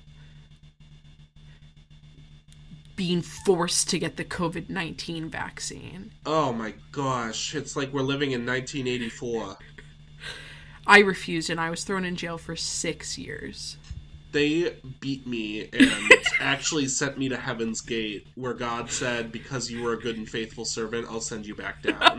Speaker 2: Being forced to get the covid nineteen vaccine.
Speaker 1: Oh my gosh, it's like we're living in nineteen eighty-four.
Speaker 2: I refused and I was thrown in jail for six years.
Speaker 1: They beat me and actually sent me to Heaven's Gate, where God said, because you were a good and faithful servant, I'll send you back down.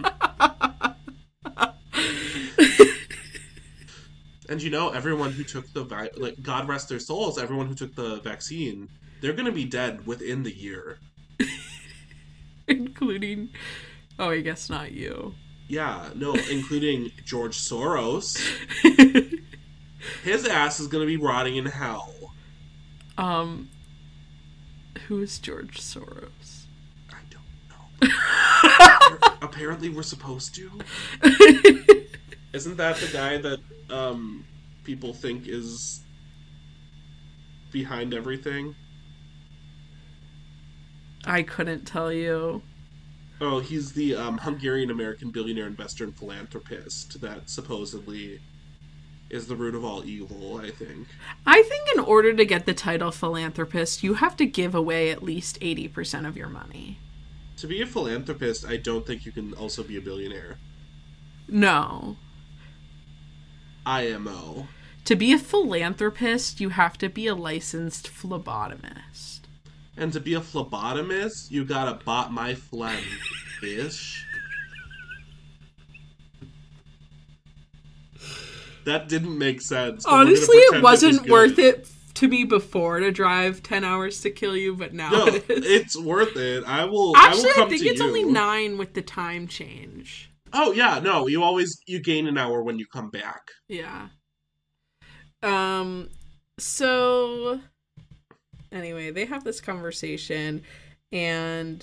Speaker 1: And you know, everyone who took the, vi- like, God rest their souls, everyone who took the vaccine, they're gonna be dead within the year.
Speaker 2: Including, oh, I guess not you.
Speaker 1: Yeah, no, including George Soros. His ass is gonna be rotting in hell.
Speaker 2: Um, who is George Soros?
Speaker 1: I don't know. Apparently we're supposed to. Isn't that the guy that um, people think is behind everything?
Speaker 2: I couldn't tell you.
Speaker 1: Oh, he's the um, Hungarian-American billionaire investor and philanthropist that supposedly is the root of all evil, I think.
Speaker 2: I think in order to get the title philanthropist, you have to give away at least eighty percent of your money.
Speaker 1: To be a philanthropist, I don't think you can also be a billionaire.
Speaker 2: No.
Speaker 1: I M O.
Speaker 2: To be a philanthropist, you have to be a licensed phlebotomist.
Speaker 1: And to be a phlebotomist, you gotta bot my phlegm, bitch. That didn't make sense.
Speaker 2: Honestly, it wasn't worth it to me before to drive ten hours to kill you, but now
Speaker 1: no,
Speaker 2: it is.
Speaker 1: It's worth it. I will.
Speaker 2: Actually,
Speaker 1: I, will come
Speaker 2: I think
Speaker 1: to
Speaker 2: it's
Speaker 1: you.
Speaker 2: only nine with the time change.
Speaker 1: Oh yeah, no, you always you gain an hour when you come back.
Speaker 2: Yeah. Um. So. Anyway, they have this conversation, and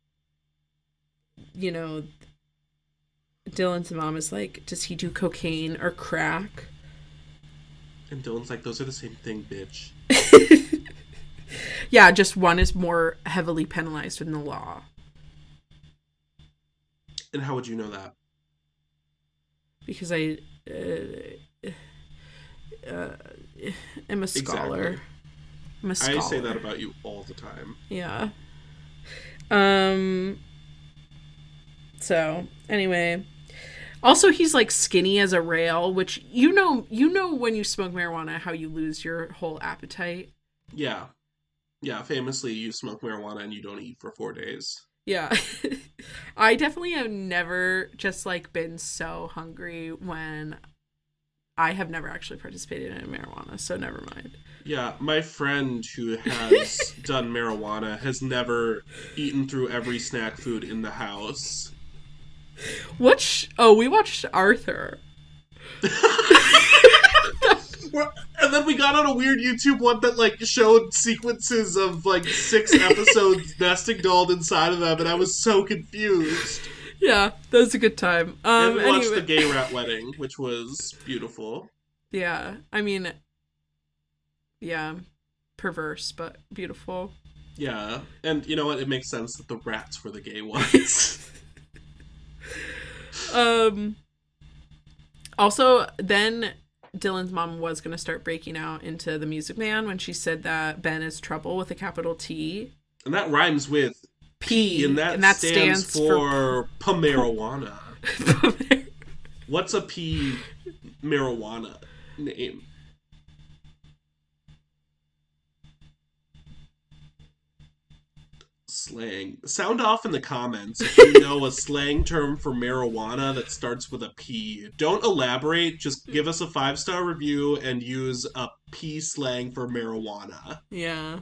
Speaker 2: you know, Dylan's mom is like, "Does he do cocaine or crack?"
Speaker 1: And Dylan's like, "Those are the same thing, bitch."
Speaker 2: Yeah, just one is more heavily penalized in the law.
Speaker 1: And how would you know that?
Speaker 2: Because I uh, uh, am a scholar.
Speaker 1: Exactly.
Speaker 2: I'm a scholar.
Speaker 1: I say that about you all the time.
Speaker 2: Yeah. Um. So, anyway. Also, he's, like, skinny as a rail, which, you know, you know when you smoke marijuana how you lose your whole appetite.
Speaker 1: Yeah. Yeah, famously, you smoke marijuana and you don't eat for four days.
Speaker 2: Yeah. I definitely have never just, like, been so hungry when I have never actually participated in marijuana, so never mind.
Speaker 1: Yeah, my friend who has done marijuana has never eaten through every snack food in the house.
Speaker 2: What? Sh- oh, we watched Arthur.
Speaker 1: And then we got on a weird YouTube one that, like, showed sequences of, like, six episodes nesting dolled inside of them, and I was so confused.
Speaker 2: Yeah, that was a good time. Um,
Speaker 1: and we watched
Speaker 2: anyway.
Speaker 1: The Gay Rat Wedding, which was beautiful.
Speaker 2: Yeah, I mean, yeah, perverse, but beautiful.
Speaker 1: Yeah, and you know what? It makes sense that the rats were the gay ones.
Speaker 2: um. Also, then Dylan's mom was going to start breaking out into the Music Man when she said that Ben is trouble with a capital T.
Speaker 1: And that rhymes with
Speaker 2: P,
Speaker 1: P, and that,
Speaker 2: and that
Speaker 1: stands,
Speaker 2: stands
Speaker 1: for, for marijuana.
Speaker 2: for...
Speaker 1: What's a P marijuana name? Slang. Sound off in the comments if you know a slang term for marijuana that starts with a P. Don't elaborate, just give us a five-star review and use a P slang for marijuana.
Speaker 2: Yeah.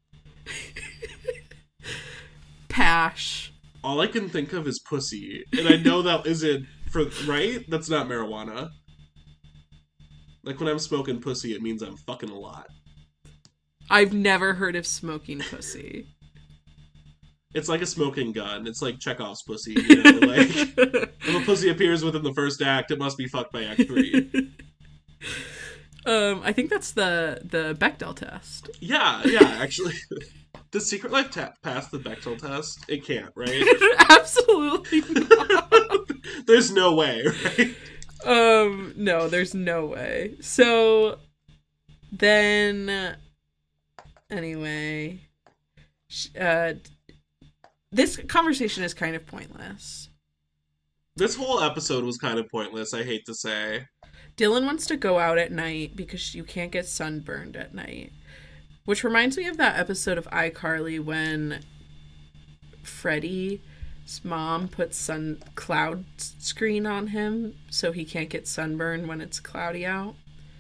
Speaker 2: Pash.
Speaker 1: All I can think of is pussy, and I know that isn't, for right? That's not marijuana. Like, when I'm smoking pussy, it means I'm fucking a lot.
Speaker 2: I've never heard of smoking pussy.
Speaker 1: It's like a smoking gun. It's like Chekhov's pussy, you know? Like, if a pussy appears within the first act, it must be fucked by act three.
Speaker 2: um, I think that's the, the Bechdel test.
Speaker 1: Yeah, yeah, actually. Does Secret Life ta- pass the Bechdel test? It can't, right?
Speaker 2: Absolutely not.
Speaker 1: There's no way, right?
Speaker 2: Um, no, there's no way. So, then, anyway, uh, this conversation is kind of pointless.
Speaker 1: This whole episode was kind of pointless, I hate to say.
Speaker 2: Dylan wants to go out at night because you can't get sunburned at night. Which reminds me of that episode of iCarly when Freddie's mom puts sun cloud screen on him so he can't get sunburned when it's cloudy out.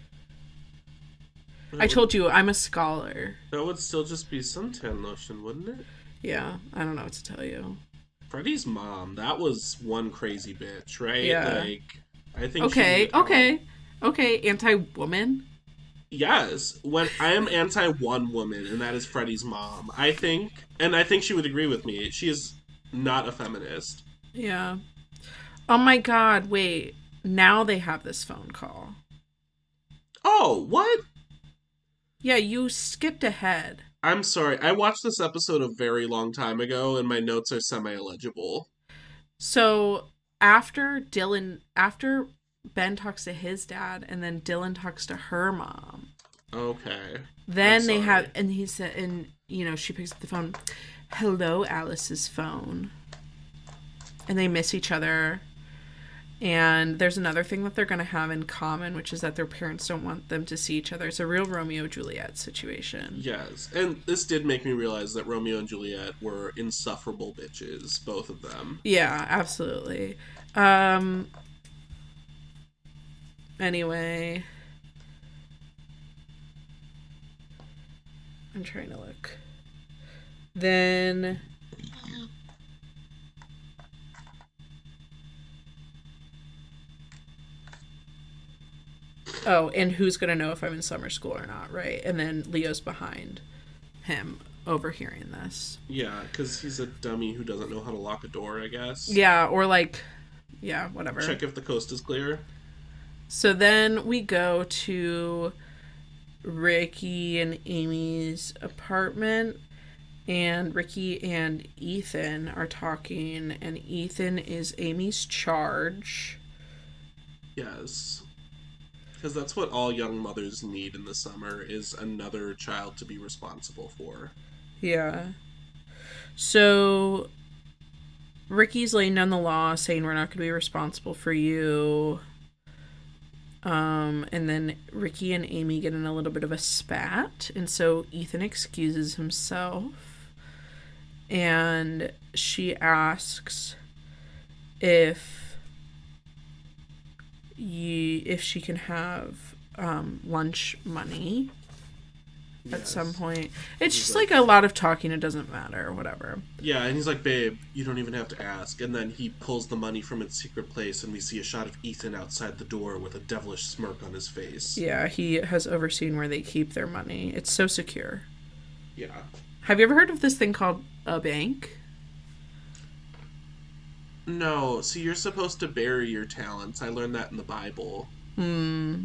Speaker 1: That
Speaker 2: I
Speaker 1: would,
Speaker 2: told you, I'm a scholar.
Speaker 1: That would still just be suntan lotion, wouldn't it?
Speaker 2: Yeah, I don't know what to tell you.
Speaker 1: Freddie's mom, that was one crazy bitch, right?
Speaker 2: Yeah.
Speaker 1: Like, I think
Speaker 2: Okay,
Speaker 1: she
Speaker 2: okay, okay, anti-woman?
Speaker 1: Yes, when I am anti one woman, and that is Freddie's mom. I think, and I think she would agree with me, she is not a feminist.
Speaker 2: Yeah. Oh my god, wait. now they have this phone call.
Speaker 1: Oh, what?
Speaker 2: Yeah, you skipped ahead.
Speaker 1: I'm sorry. I watched this episode a very long time ago, and my notes are semi-illegible.
Speaker 2: So after Dylan, after Ben talks to his dad, and then Dylan talks to her mom.
Speaker 1: Okay.
Speaker 2: Then
Speaker 1: I'm
Speaker 2: they
Speaker 1: sorry.
Speaker 2: have, and he said, and you know, she picks up the phone. Hello, Alice's phone. And they miss each other. And there's another thing that they're going to have in common, which is that their parents don't want them to see each other. It's a real Romeo-Juliet situation.
Speaker 1: Yes, and this did make me realize that Romeo and Juliet were insufferable bitches, both of them.
Speaker 2: Yeah, absolutely. Um. Anyway. I'm trying to look. Then... Oh, and who's going to know if I'm in summer school or not, right? And then Leo's behind him overhearing this.
Speaker 1: Yeah, because he's a dummy who doesn't know how to lock a door, I guess.
Speaker 2: Yeah, or like, yeah, whatever.
Speaker 1: Check if the coast is clear.
Speaker 2: So then we go to Ricky and Amy's apartment, and Ricky and Ethan are talking, and Ethan is Amy's charge.
Speaker 1: Yes. Because that's what all young mothers need in the summer, is another child to be responsible for.
Speaker 2: Yeah. So Ricky's laying down the law, saying we're not going to be responsible for you. Um, and then Ricky and Amy get in a little bit of a spat, and so Ethan excuses himself, and she asks if you if she can have um, lunch money at
Speaker 1: Yes.
Speaker 2: some point. It's
Speaker 1: He's
Speaker 2: just
Speaker 1: like-
Speaker 2: like a lot of talking. It doesn't matter, or whatever.
Speaker 1: Yeah, and he's like, babe, you don't even have to ask. And then he pulls the money from its secret place, and we see a shot of Ethan outside the door with a devilish smirk on his face.
Speaker 2: Yeah, he has overseen where they keep their money. It's so secure.
Speaker 1: Yeah.
Speaker 2: Have you ever heard of this thing called a bank?
Speaker 1: No, see, you're supposed to bury your talents. I learned that in the Bible.
Speaker 2: Hmm.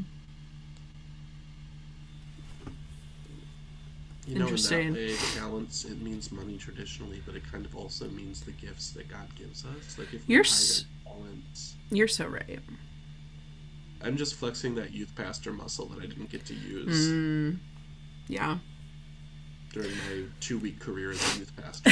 Speaker 1: You know,
Speaker 2: Interesting.
Speaker 1: in that way, talents, it means money traditionally, but it kind of also means the gifts that God gives us. Like, if we
Speaker 2: You're
Speaker 1: hide
Speaker 2: s-
Speaker 1: our talents...
Speaker 2: You're so right.
Speaker 1: I'm just flexing that youth pastor muscle that I didn't get to use
Speaker 2: Mm. Yeah.
Speaker 1: during my two-week career as a youth pastor.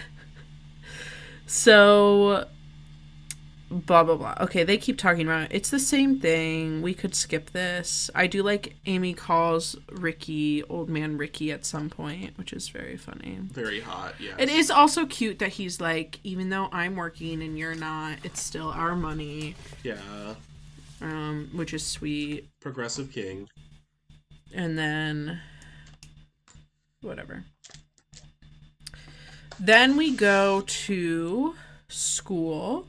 Speaker 2: So, blah, blah, blah. Okay, they keep talking about it. It's the same thing. We could skip this. I do like Amy calls Ricky, old man Ricky, at some point, which is very funny.
Speaker 1: Very hot, yes.
Speaker 2: It is also cute that he's like, even though I'm working and you're not, it's still our money,
Speaker 1: Yeah.
Speaker 2: um, which is sweet.
Speaker 1: Progressive king.
Speaker 2: And then, whatever. Then we go to school,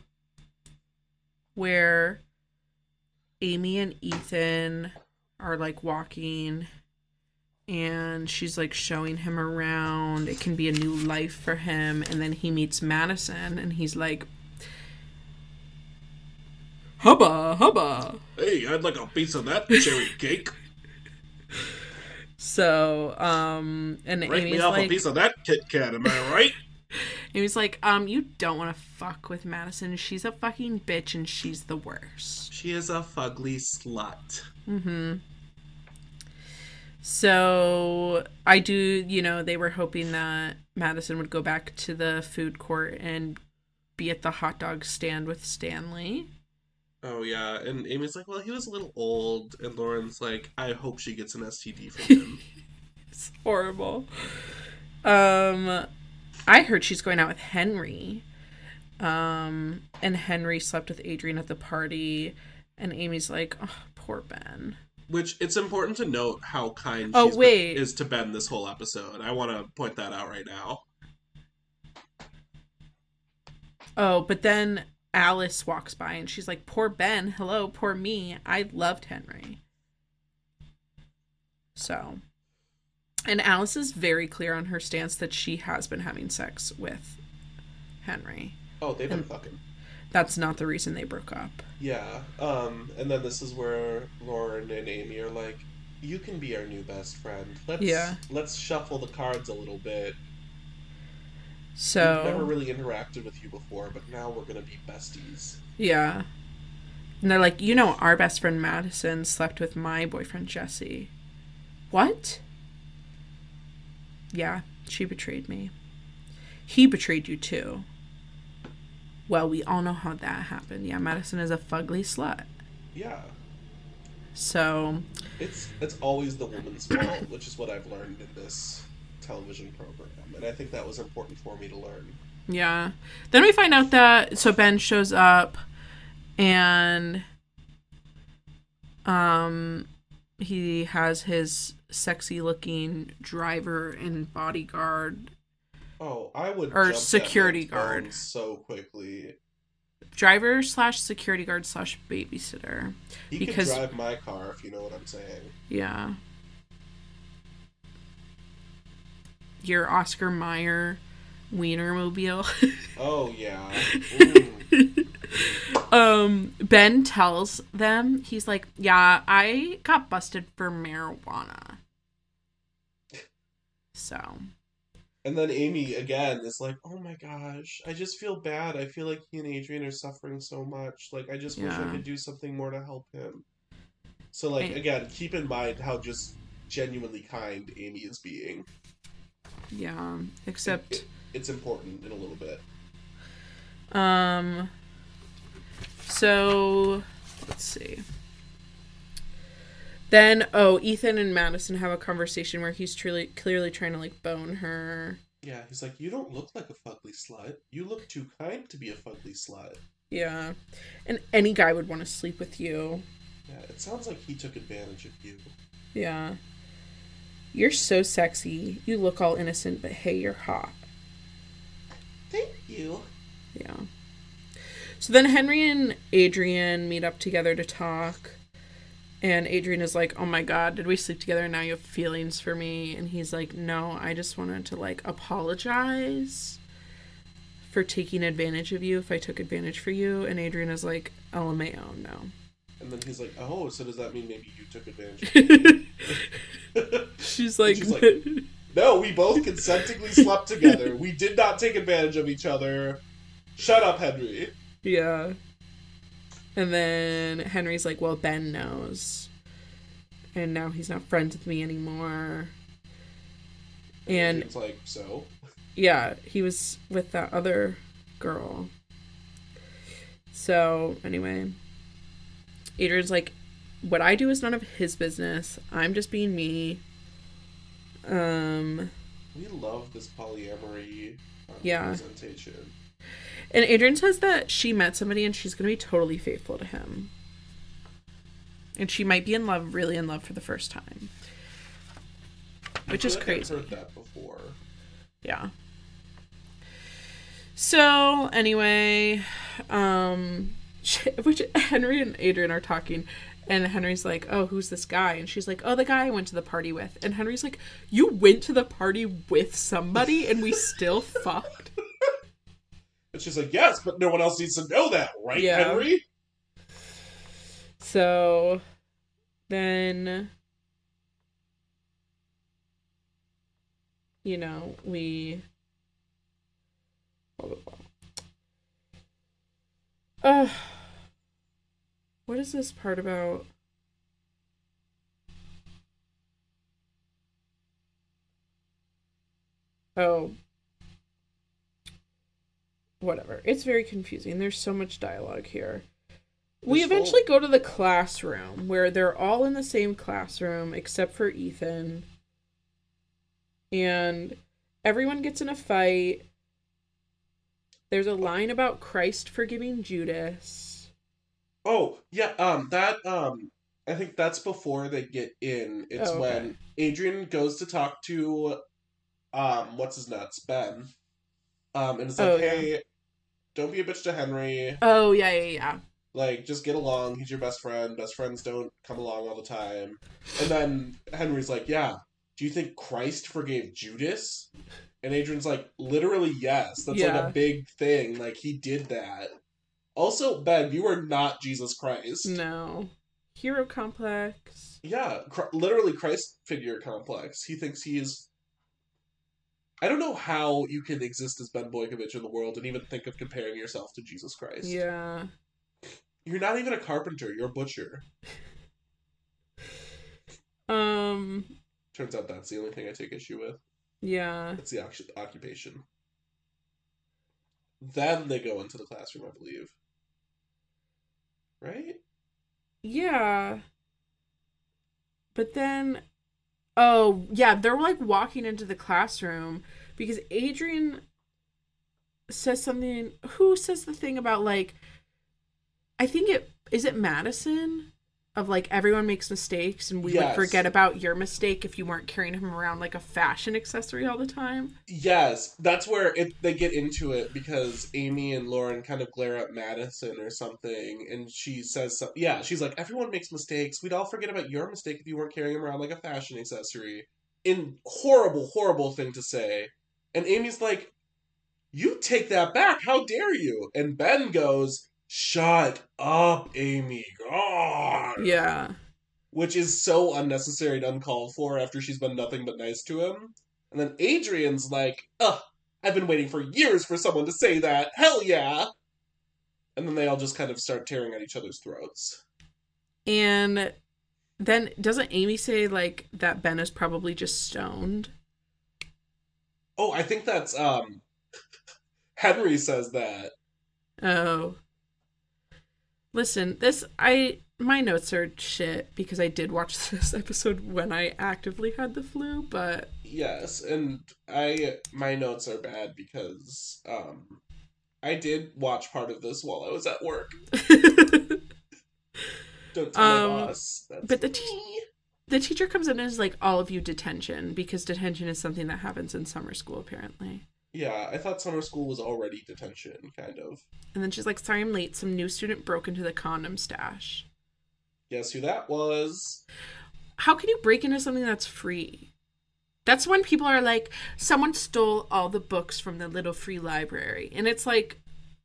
Speaker 2: where Amy and Ethan are like walking, and she's like showing him around. It can be a new life for him. And then he meets Madison, and he's like, hubba, hubba.
Speaker 1: Hey, I'd like a piece of that cherry cake.
Speaker 2: So, um, and
Speaker 1: Break
Speaker 2: Amy's
Speaker 1: me off
Speaker 2: like,
Speaker 1: a piece of that Kit Kat, am I right?
Speaker 2: Amy's like, um, you don't want to fuck with Madison. She's a fucking bitch, and she's the worst.
Speaker 1: She is a fugly slut.
Speaker 2: Mm-hmm. So I do, you know, they were hoping that Madison would go back to the food court and be at the hot dog stand with Stanley.
Speaker 1: Oh, yeah, and Amy's like, well, he was a little old, and Lauren's like, I hope she gets an S T D from him.
Speaker 2: It's horrible. Um, I heard she's going out with Henry. Um, and Henry slept with Adrian at the party, and Amy's like, oh, poor Ben.
Speaker 1: Which, it's important to note how kind
Speaker 2: Oh,
Speaker 1: she's
Speaker 2: wait.
Speaker 1: been, is to Ben this whole episode. I want to point that out right now.
Speaker 2: Oh, but then Alice walks by and she's like, poor Ben, hello, poor me. I loved Henry. So, and Alice is very clear on her stance that she has been having sex with Henry.
Speaker 1: Oh, they've
Speaker 2: been
Speaker 1: fucking.
Speaker 2: that's not the reason they broke up.
Speaker 1: Yeah. Um, and then this is where Lauren and Amy are like, you can be our new best friend. Let's
Speaker 2: Yeah.
Speaker 1: let's shuffle the cards a little bit.
Speaker 2: So
Speaker 1: We've never really interacted with you before, but now we're gonna be besties.
Speaker 2: yeah. And they're like, you know, our best friend Madison slept with my boyfriend Jesse. What? Yeah, she betrayed me. He betrayed you too. Well, we all know how that happened. Yeah, Madison is a fugly slut.
Speaker 1: Yeah.
Speaker 2: So
Speaker 1: It's it's always the woman's fault, which is what I've learned in this television program. And I think that was important for me to learn.
Speaker 2: yeah. Then we find out that so Ben shows up and um he has his sexy looking driver and bodyguard
Speaker 1: Oh, I would
Speaker 2: Or
Speaker 1: jump
Speaker 2: security
Speaker 1: that man's
Speaker 2: guard.
Speaker 1: phone so quickly.
Speaker 2: driver slash security guard slash babysitter.
Speaker 1: He
Speaker 2: Because-
Speaker 1: could drive my car, if you know what I'm saying.
Speaker 2: Yeah. Your Oscar Mayer Wienermobile.
Speaker 1: Oh yeah. Mm.
Speaker 2: um, Ben tells them, he's like, yeah, I got busted for marijuana. So,
Speaker 1: And then Amy again is like, "Oh my gosh, I just feel bad. I feel like he and Adrian are suffering so much. Like I just wish I
Speaker 2: Yeah.
Speaker 1: could do something more to help him." So like
Speaker 2: And-
Speaker 1: again, keep in mind how just genuinely kind Amy is being.
Speaker 2: yeah,
Speaker 1: It-
Speaker 2: except,
Speaker 1: it- it's important in a little bit.
Speaker 2: um, so, let's see. Then, oh, Ethan and Madison have a conversation where he's truly, clearly trying to, like, bone her.
Speaker 1: Yeah, he's like, "You don't look like a fugly slut. You look too kind to be a fugly slut."
Speaker 2: Yeah. And any guy would want to sleep with you.
Speaker 1: Yeah, it sounds like he took advantage of you.
Speaker 2: Yeah. You're so sexy. You look all innocent, but hey, you're hot.
Speaker 1: Thank you.
Speaker 2: Yeah. So then Henry and Adrian meet up together to talk. And Adrian is like, oh my god, did we sleep together and now you have feelings for me? And he's like, no, I just wanted to, like, apologize for taking advantage of you if I took advantage for you. And Adrian is like, L M A O, no.
Speaker 1: And then he's like, "Oh, so does that mean maybe you took advantage of me?"
Speaker 2: She's like,
Speaker 1: She's like, "No, we both consentingly slept together. We did not take advantage of each other. Shut up, Henry."
Speaker 2: yeah. And then Henry's like, well, Ben knows. And now he's not friends with me anymore. And
Speaker 1: It's like, so?
Speaker 2: yeah, he was with that other girl. So, anyway. Adrian's like, what I do is none of his business. I'm just being me. Um,
Speaker 1: We love this polyamory um,
Speaker 2: Yeah.
Speaker 1: presentation.
Speaker 2: and Adrian says that she met somebody and she's going to be totally faithful to him. And she might be in love, really in love for the first time. Which
Speaker 1: I
Speaker 2: is
Speaker 1: feel like
Speaker 2: crazy.
Speaker 1: I've heard that before.
Speaker 2: Yeah. So, anyway, um, which Henry and Adrian are talking, and Henry's like, oh, who's this guy? And she's like, oh, the guy I went to the party with. And Henry's like, you went to the party with somebody and we still fucked?
Speaker 1: And she's like, yes, but no one else needs to know that, right,
Speaker 2: Yeah.
Speaker 1: Henry?
Speaker 2: So, then, you know, we... Blah, blah, blah. Uh, what is this part about? Oh. Whatever. It's very confusing. There's so much dialogue here. We
Speaker 1: This whole-
Speaker 2: eventually go to the classroom where they're all in the same classroom except for Ethan. And everyone gets in a fight. There's a line about Christ forgiving Judas.
Speaker 1: Oh, yeah, um, that, um, I think that's before they get in. It's
Speaker 2: Oh, okay.
Speaker 1: when Adrian goes to talk to, um, what's his nuts, Ben. Um, and it's like,
Speaker 2: Oh, yeah.
Speaker 1: hey, don't be a bitch to Henry.
Speaker 2: Oh, yeah, yeah, yeah.
Speaker 1: Like, just get along. He's your best friend. Best friends don't come along all the time. And then Henry's like, yeah, do you think Christ forgave Judas? And Adrian's like, literally, yes. That's like
Speaker 2: Yeah.
Speaker 1: a big thing. Like, he did that. Also, Ben, you are not Jesus Christ.
Speaker 2: No. Hero complex.
Speaker 1: Yeah, cr- literally Christ figure complex. He thinks he is... I don't know how you can exist as Ben Boykovich in the world and even think of comparing yourself to Jesus Christ.
Speaker 2: Yeah.
Speaker 1: You're not even a carpenter, you're a butcher.
Speaker 2: Um...
Speaker 1: Turns out that's the only thing I take issue with.
Speaker 2: Yeah.
Speaker 1: It's the oc- occupation. Then they go into the classroom, I believe. Right?
Speaker 2: Yeah. But then... Oh, yeah, they're, like, walking into the classroom because Adrian says something... Who says the thing about, like... I think it... Is it Madison? Of, like, everyone makes mistakes and we
Speaker 1: Yes.
Speaker 2: would forget about your mistake if you weren't carrying him around like a fashion accessory all the time.
Speaker 1: Yes, that's where it they get into it because Amy and Lauren kind of glare at Madison or something, and she says, so- yeah, she's like, everyone makes mistakes. We'd all forget about your mistake if you weren't carrying him around like a fashion accessory. In horrible, horrible thing to say. And Amy's like, you take that back. How dare you? And Ben goes, shut up, Amy. God.
Speaker 2: Yeah.
Speaker 1: Which is so unnecessary and uncalled for after she's been nothing but nice to him. And then Adrian's like, ugh, I've been waiting for years for someone to say that. Hell yeah! And then they all just kind of start tearing at each other's throats.
Speaker 2: And then doesn't Amy say, like, that Ben is probably just stoned?
Speaker 1: Oh, I think that's, um... Henry says that.
Speaker 2: Oh. Listen, this, I, my notes are shit because I did watch this episode when I actively had the flu, but...
Speaker 1: Yes, and I, my notes are bad because, um, I did watch part of this while I was at work. Don't tell
Speaker 2: Um,
Speaker 1: my boss. That's
Speaker 2: but the
Speaker 1: me.
Speaker 2: te- the teacher comes in and is like, all of you detention, because detention is something that happens in summer school, apparently.
Speaker 1: Yeah, I thought summer school was already detention, kind of.
Speaker 2: And then she's like, sorry I'm late, some new student broke into the condom stash.
Speaker 1: Guess who that was?
Speaker 2: How can you break into something that's free? That's when people are like, someone stole all the books from the little free library. And it's like...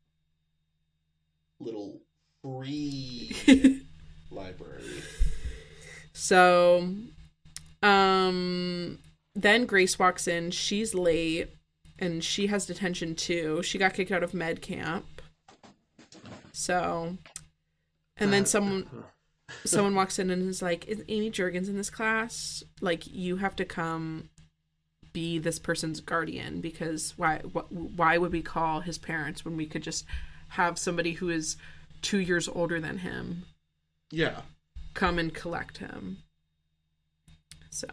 Speaker 1: Little free library.
Speaker 2: So, um, then Grace walks in. She's late. And she has detention too. She got kicked out of med camp. So, and then someone someone walks in and is like, is Amy Juergens in this class? Like, you have to come be this person's guardian because why wh- why would we call his parents when we could just have somebody who is two years older than him
Speaker 1: Yeah.
Speaker 2: come and collect him? So,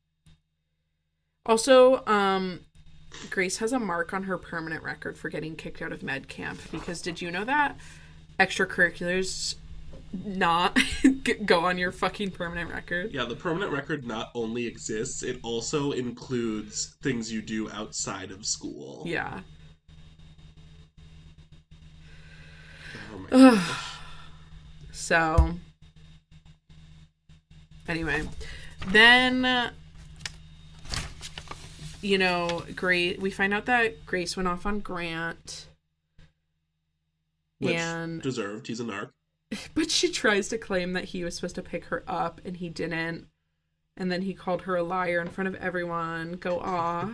Speaker 2: also, um, Grace has a mark on her permanent record for getting kicked out of med camp because did you know that extracurriculars not go on your fucking permanent record?
Speaker 1: Yeah, the permanent record not only exists, it also includes things you do outside of school.
Speaker 2: Yeah.
Speaker 1: Oh my gosh.
Speaker 2: So, anyway, then, uh, you know, Grace, we find out that Grace went off on Grant.
Speaker 1: Which
Speaker 2: and
Speaker 1: deserved. He's a narc.
Speaker 2: But she tries to claim that he was supposed to pick her up and he didn't. And then he called her a liar in front of everyone. Go off.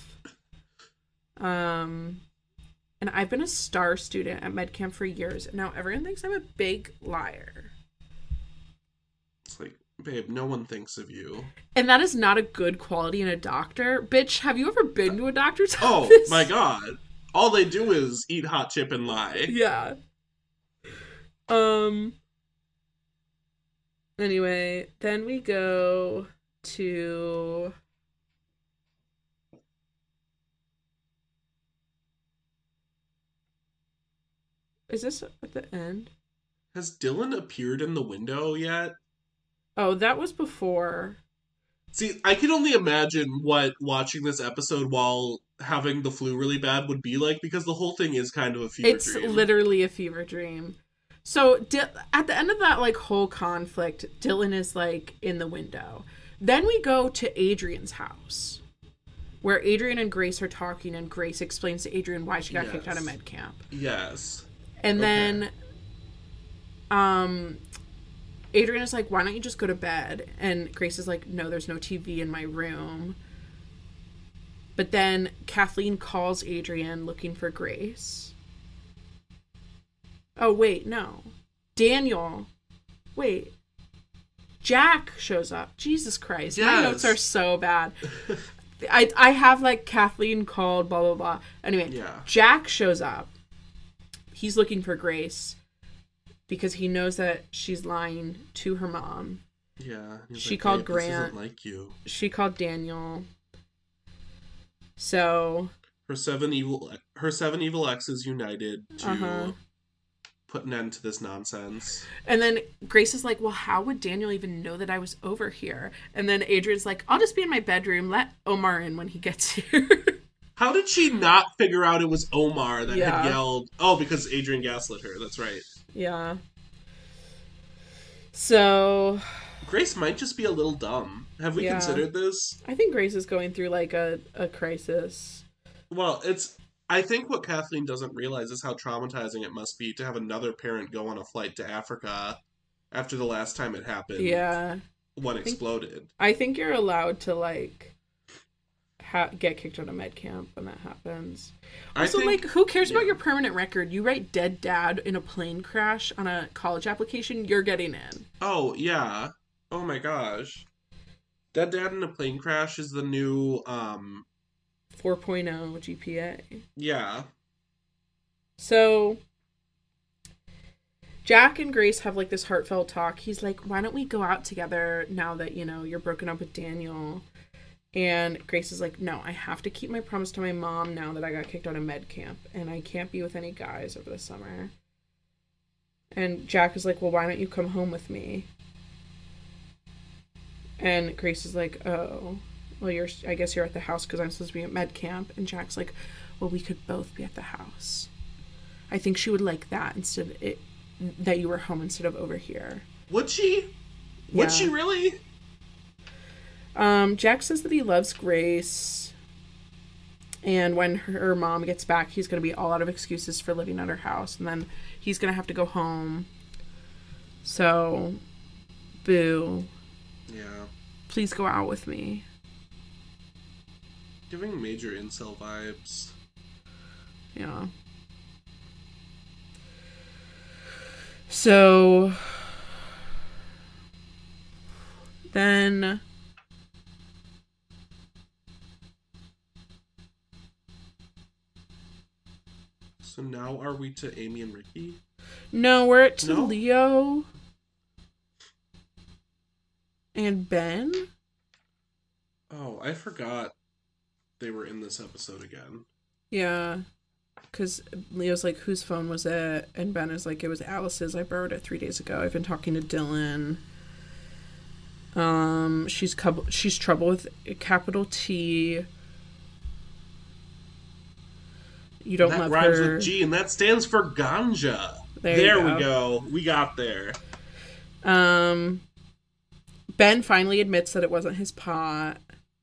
Speaker 2: Um, and I've been a star student at med camp for years. And now everyone thinks I'm a big liar.
Speaker 1: It's like, babe, no one thinks of you.
Speaker 2: And that is not a good quality in a doctor. Bitch, have you ever been to a doctor's
Speaker 1: Oh,
Speaker 2: office?
Speaker 1: my God. All they do is eat hot chip and lie.
Speaker 2: Yeah. Um. Anyway, then we go to... Is this at the end?
Speaker 1: Has Dylan appeared in the window yet?
Speaker 2: Oh, that was before.
Speaker 1: See, I can only imagine what watching this episode while having the flu really bad would be like, because the whole thing is kind of a fever
Speaker 2: It's
Speaker 1: dream.
Speaker 2: literally a fever dream. So Di- at the end of that like whole conflict, Dylan is like in the window. Then we go to Adrian's house, where Adrian and Grace are talking, and Grace explains to Adrian why she got
Speaker 1: Yes.
Speaker 2: kicked out of med camp.
Speaker 1: Yes.
Speaker 2: And
Speaker 1: Okay.
Speaker 2: then um Adrian is like, why don't you just go to bed? And Grace is like, no, there's no T V in my room. But then Kathleen calls Adrian looking for Grace. Oh, wait, no. Daniel. Wait. Jack shows up. Jesus Christ. My
Speaker 1: Yes.
Speaker 2: notes are so bad. I, I have like Kathleen called, blah, blah, blah. Anyway,
Speaker 1: Yeah.
Speaker 2: Jack shows up. He's looking for Grace because he knows that she's lying to her mom.
Speaker 1: Yeah. He's
Speaker 2: She
Speaker 1: like,
Speaker 2: called
Speaker 1: "Babe, this
Speaker 2: Grant.
Speaker 1: isn't like you.
Speaker 2: She called Daniel. So,
Speaker 1: Her seven evil her seven evil exes united to
Speaker 2: Uh-huh.
Speaker 1: put an end to this nonsense.
Speaker 2: and then Grace is like, well, how would Daniel even know that I was over here? And then Adrian's like, I'll just be in my bedroom. Let Omar in when he gets here.
Speaker 1: How did she not figure out it was Omar that
Speaker 2: Yeah.
Speaker 1: had yelled? Oh, because Adrian gaslit her. That's right.
Speaker 2: Yeah. So,
Speaker 1: Grace might just be a little dumb. Have we
Speaker 2: Yeah.
Speaker 1: considered this?
Speaker 2: I think Grace is going through like a, a crisis.
Speaker 1: Well, it's. I think what Kathleen doesn't realize is how traumatizing it must be to have another parent go on a flight to Africa after the last time it happened.
Speaker 2: Yeah.
Speaker 1: One exploded.
Speaker 2: I think you're allowed to like ha- get kicked out of med camp when that happens.
Speaker 1: I
Speaker 2: Also,
Speaker 1: think,
Speaker 2: like, who cares about
Speaker 1: yeah.
Speaker 2: your permanent record? You write dead dad in a plane crash on a college application, you're getting in.
Speaker 1: Oh, yeah. Oh my gosh. Dead Dad in a Plane Crash is the new, um,
Speaker 2: four point oh G P A.
Speaker 1: yeah.
Speaker 2: So, Jack and Grace have like this heartfelt talk. He's like, why don't we go out together now that, you know, you're broken up with Daniel? And Grace is like, no, I have to keep my promise to my mom now that I got kicked out of med camp, and I can't be with any guys over the summer. And Jack is like, well, why don't you come home with me? And Grace is like, oh, well, you're, I guess you're at the house because I'm supposed to be at med camp. And Jack's like, well, we could both be at the house. I think she would like that instead of it, that you were home instead of over here.
Speaker 1: Would she? Would
Speaker 2: Yeah.
Speaker 1: she really?
Speaker 2: Um, Jack says that he loves Grace. And when her mom gets back, he's going to be all out of excuses for living at her house. And then he's going to have to go home. So, boo.
Speaker 1: Yeah.
Speaker 2: Please go out with me.
Speaker 1: Giving major incel vibes.
Speaker 2: Yeah. So, then
Speaker 1: So now are we to Amy and Ricky?
Speaker 2: no, we're at to
Speaker 1: No?
Speaker 2: Leo and Ben.
Speaker 1: Oh, I forgot they were in this episode again.
Speaker 2: Yeah, because Leo's like, whose phone was it? And Ben is like, it was Alice's. I borrowed it three days ago. I've been talking to Dylan. Um, she's cou- she's trouble with a capital T. You don't
Speaker 1: that
Speaker 2: love
Speaker 1: rhymes
Speaker 2: her.
Speaker 1: with G, and that stands for ganja.
Speaker 2: There
Speaker 1: There,
Speaker 2: you
Speaker 1: we
Speaker 2: go.
Speaker 1: go. We got there.
Speaker 2: Um, Ben finally admits that it wasn't his pot,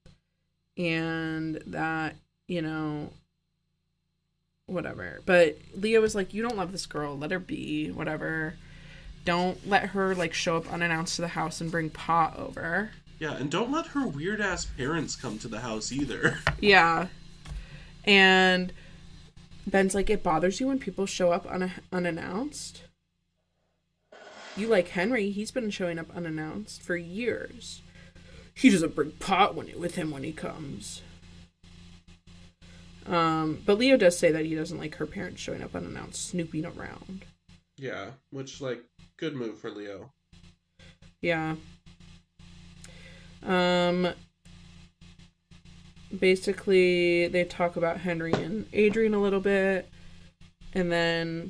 Speaker 2: and that, you know, whatever. But Leo was like, you don't love this girl. Let her be. Whatever. Don't let her, like, show up unannounced to the house and bring pot over.
Speaker 1: Yeah, and don't let her weird-ass parents come to the house either.
Speaker 2: Yeah. And Ben's like, it bothers you when people show up un- unannounced? You like Henry. He's been showing up unannounced for years. He doesn't bring pot when with him when he comes. Um, but Leo does say that he doesn't like her parents showing up unannounced, snooping around.
Speaker 1: Yeah, which, like, good move for Leo.
Speaker 2: Yeah. Um, basically, they talk about Henry and Adrian a little bit. And then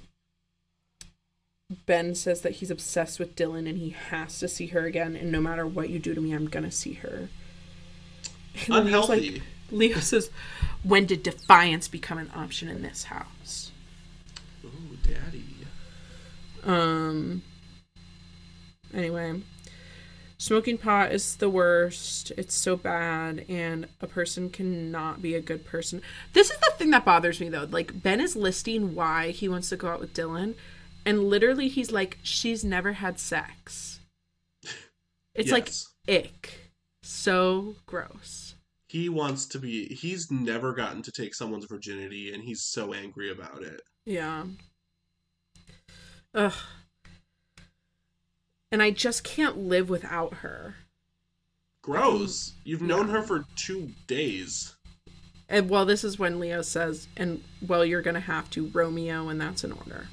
Speaker 2: Ben says that he's obsessed with Dylan and he has to see her again. And no matter what you do to me, I'm going to see her. And then Leo's
Speaker 1: Unhealthy.
Speaker 2: like, Leo says, when did defiance become an option in this house?
Speaker 1: Ooh, daddy.
Speaker 2: Um. Anyway, Smoking pot is the worst. It's so bad, and a person cannot be a good person. This is the thing that bothers me, though. Like, Ben is listing why he wants to go out with Dylan, and literally he's like, she's never had sex. It's
Speaker 1: Yes.
Speaker 2: like, ick. So gross.
Speaker 1: He wants to be... He's never gotten to take someone's virginity, and he's so angry about it.
Speaker 2: Yeah. Ugh. And I just can't live without her.
Speaker 1: Gross. You've known
Speaker 2: yeah.
Speaker 1: her for two days.
Speaker 2: And well, this is when Leo says, and well, you're going to have to, Romeo, and that's in order.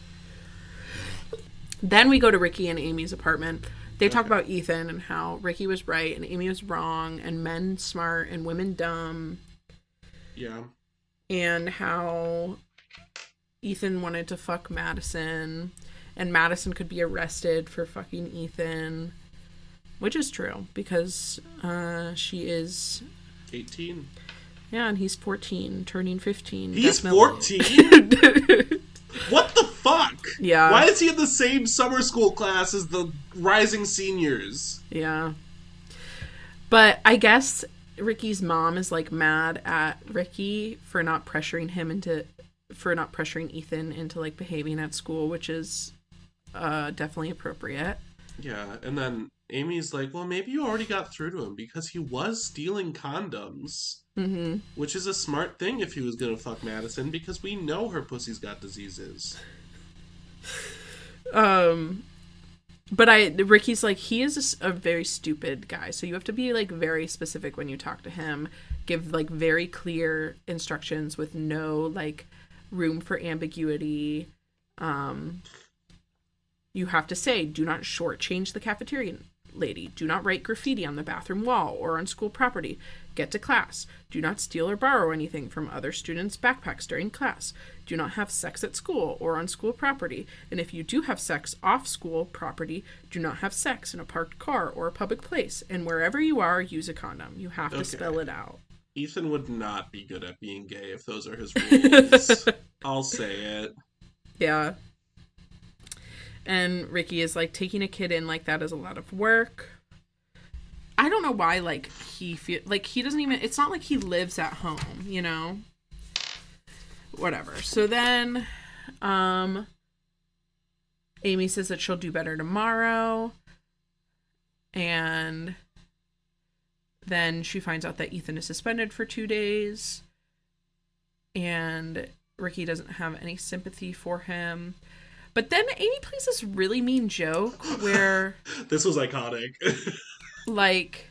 Speaker 2: Then we go to Ricky and Amy's apartment. They talk
Speaker 1: Okay.
Speaker 2: about Ethan and how Ricky was right and Amy was wrong, and men smart and women dumb.
Speaker 1: Yeah.
Speaker 2: And how Ethan wanted to fuck Madison, and Madison could be arrested for fucking Ethan, which is true because uh, she is
Speaker 1: eighteen.
Speaker 2: Yeah, and he's fourteen, turning fifteen.
Speaker 1: He's
Speaker 2: definitely.
Speaker 1: fourteen? What the fuck?
Speaker 2: Yeah.
Speaker 1: Why is he in the same summer school class as the rising seniors?
Speaker 2: Yeah. But I guess Ricky's mom is like mad at Ricky for not pressuring him into for not pressuring Ethan into like behaving at school, which is uh definitely appropriate.
Speaker 1: Yeah, and then Amy's like, well, maybe you already got through to him because he was stealing condoms.
Speaker 2: Mm-hmm.
Speaker 1: Which is a smart thing if he was gonna fuck Madison, because we know her pussy's got diseases.
Speaker 2: Um, but I Ricky's like, he is a, s- a very stupid guy, so you have to be like very specific when you talk to him. Give like very clear instructions with no like room for ambiguity. Um, you have to say, do not shortchange the cafeteria lady. Do not write graffiti on the bathroom wall or on school property. Get to class. Do not steal or borrow anything from other students' backpacks during class. Do not have sex at school or on school property. And if you do have sex off school property, do not have sex in a parked car or a public place. And wherever you are, use a condom. You have to
Speaker 1: Okay.
Speaker 2: spell it out.
Speaker 1: Ethan would not be good at being gay if those are his rules. I'll say it.
Speaker 2: Yeah. And Ricky is like, taking a kid in like that is a lot of work. I don't know why, like, he feel like he doesn't even, it's not like he lives at home, you know? Whatever. So then, um, Amy says that she'll do better tomorrow. And then she finds out that Ethan is suspended for two days. And Ricky doesn't have any sympathy for him. But then Amy plays this really mean joke where,
Speaker 1: This was iconic.
Speaker 2: like,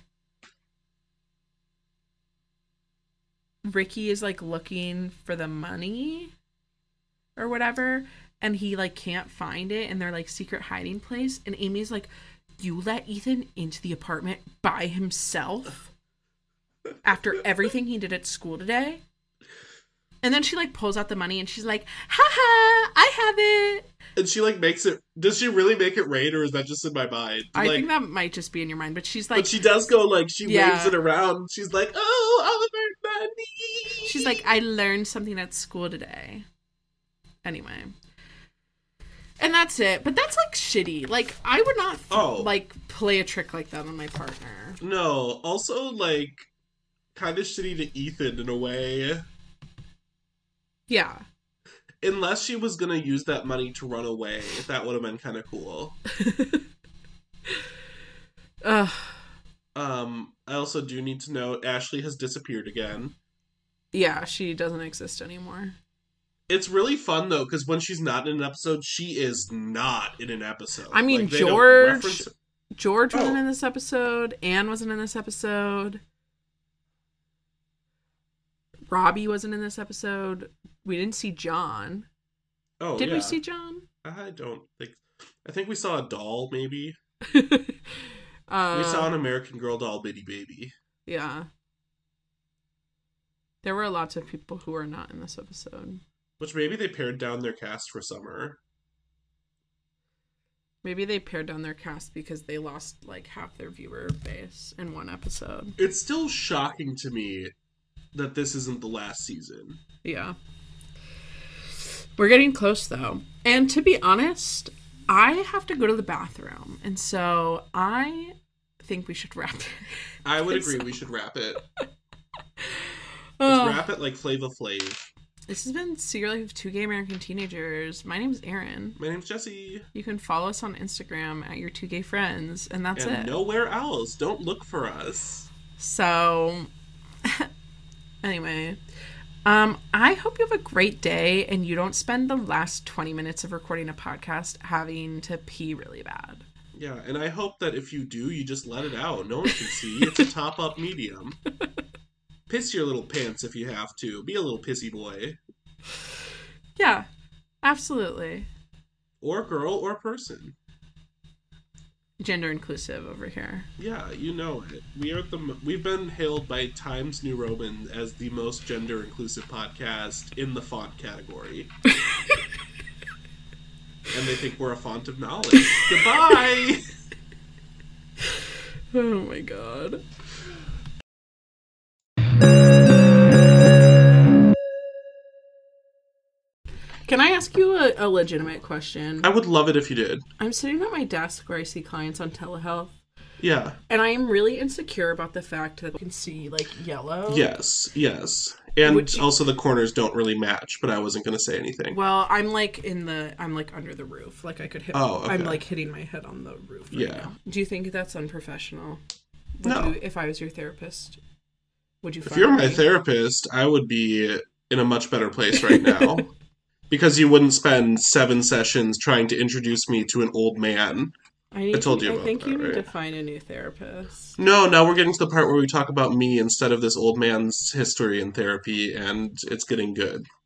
Speaker 2: Ricky is like looking for the money or whatever, and he like can't find it in their like secret hiding place, and Amy's like, you let Ethan into the apartment by himself after everything he did at school today? And then she like pulls out the money and she's like, haha, I have it.
Speaker 1: And she like makes it. Does she really make it rain, or is that just in my mind?
Speaker 2: I
Speaker 1: like,
Speaker 2: think that might just be in your mind, but she's like,
Speaker 1: but she does go like she
Speaker 2: Yeah.
Speaker 1: waves it around. She's like, "Oh, Oliver money."
Speaker 2: she's like, I learned something at school today. Anyway. And that's it. But that's like shitty. Like, I would not
Speaker 1: Oh.
Speaker 2: like play a trick like that on my partner.
Speaker 1: No, also like kind of shitty to Ethan in a way.
Speaker 2: Yeah.
Speaker 1: Unless she was gonna use that money to run away, that would have been kind of cool.
Speaker 2: Ugh.
Speaker 1: Um, I also do need to note Ashley has disappeared again.
Speaker 2: Yeah, she doesn't exist anymore.
Speaker 1: It's really fun though, because when she's not in an episode, she is not in an episode.
Speaker 2: I mean,
Speaker 1: Like, they don't
Speaker 2: George
Speaker 1: reference-
Speaker 2: George wasn't
Speaker 1: Oh.
Speaker 2: in this episode. Anne wasn't in this episode. Robbie wasn't in this episode. We didn't see John.
Speaker 1: Oh,
Speaker 2: Did
Speaker 1: yeah.
Speaker 2: we see John?
Speaker 1: I don't think. I think we saw a doll, maybe.
Speaker 2: uh,
Speaker 1: We saw an American Girl doll, Bitty Baby.
Speaker 2: Yeah. There were lots of people who are not in this episode.
Speaker 1: Which maybe they pared down their cast for summer.
Speaker 2: Maybe they pared down their cast because they lost like half their viewer base in one episode.
Speaker 1: It's still shocking to me that this isn't the last season.
Speaker 2: Yeah. We're getting close though. And to be honest, I have to go to the bathroom. And so I think we should wrap it.
Speaker 1: I would agree we should wrap it. Let's
Speaker 2: Oh.
Speaker 1: wrap it like Flava Flav.
Speaker 2: This has been Secret Life of Two Gay American Teenagers. My name's Erin.
Speaker 1: My name's Jesse.
Speaker 2: You can follow us on Instagram at your two gay friends, and that's
Speaker 1: and
Speaker 2: it.
Speaker 1: nowhere else. Don't look for us.
Speaker 2: So, anyway, um, I hope you have a great day and you don't spend the last twenty minutes of recording a podcast having to pee really bad.
Speaker 1: Yeah, and I hope that if you do, you just let it out. No one can see. It's a top-up medium. Piss your little pants if you have to. Be a little pissy boy.
Speaker 2: Yeah, absolutely.
Speaker 1: Or girl or person.
Speaker 2: Gender inclusive over here.
Speaker 1: Yeah, you know it. We are the we've been hailed by Times New Roman as the most gender inclusive podcast in the font category. And they think we're a font of knowledge. Goodbye.
Speaker 2: Oh my god. Can I ask you a, a legitimate question?
Speaker 1: I would love it if you did.
Speaker 2: I'm sitting at my desk where I see clients on telehealth,
Speaker 1: Yeah.
Speaker 2: and I am really insecure about the fact that I can see, like, yellow.
Speaker 1: Yes, yes. And
Speaker 2: Would you-
Speaker 1: also the corners don't really match, but I wasn't going to say anything.
Speaker 2: Well, I'm, like, in the... I'm, like, under the roof. Like, I could hit...
Speaker 1: Oh, okay.
Speaker 2: I'm, like, hitting my head on the roof right
Speaker 1: Yeah.
Speaker 2: now. Do you think that's unprofessional? Would
Speaker 1: No.
Speaker 2: You, if I was your therapist, would you
Speaker 1: If
Speaker 2: fire
Speaker 1: you're my
Speaker 2: me?
Speaker 1: therapist, I would be in a much better place right now. Because you wouldn't spend seven sessions trying to introduce me to an old man.
Speaker 2: I, need
Speaker 1: I told
Speaker 2: to,
Speaker 1: you
Speaker 2: I
Speaker 1: about
Speaker 2: think
Speaker 1: that,
Speaker 2: you need
Speaker 1: right?
Speaker 2: to find a new therapist.
Speaker 1: No, now we're getting to the part where we talk about me instead of this old man's history and therapy, and it's getting good.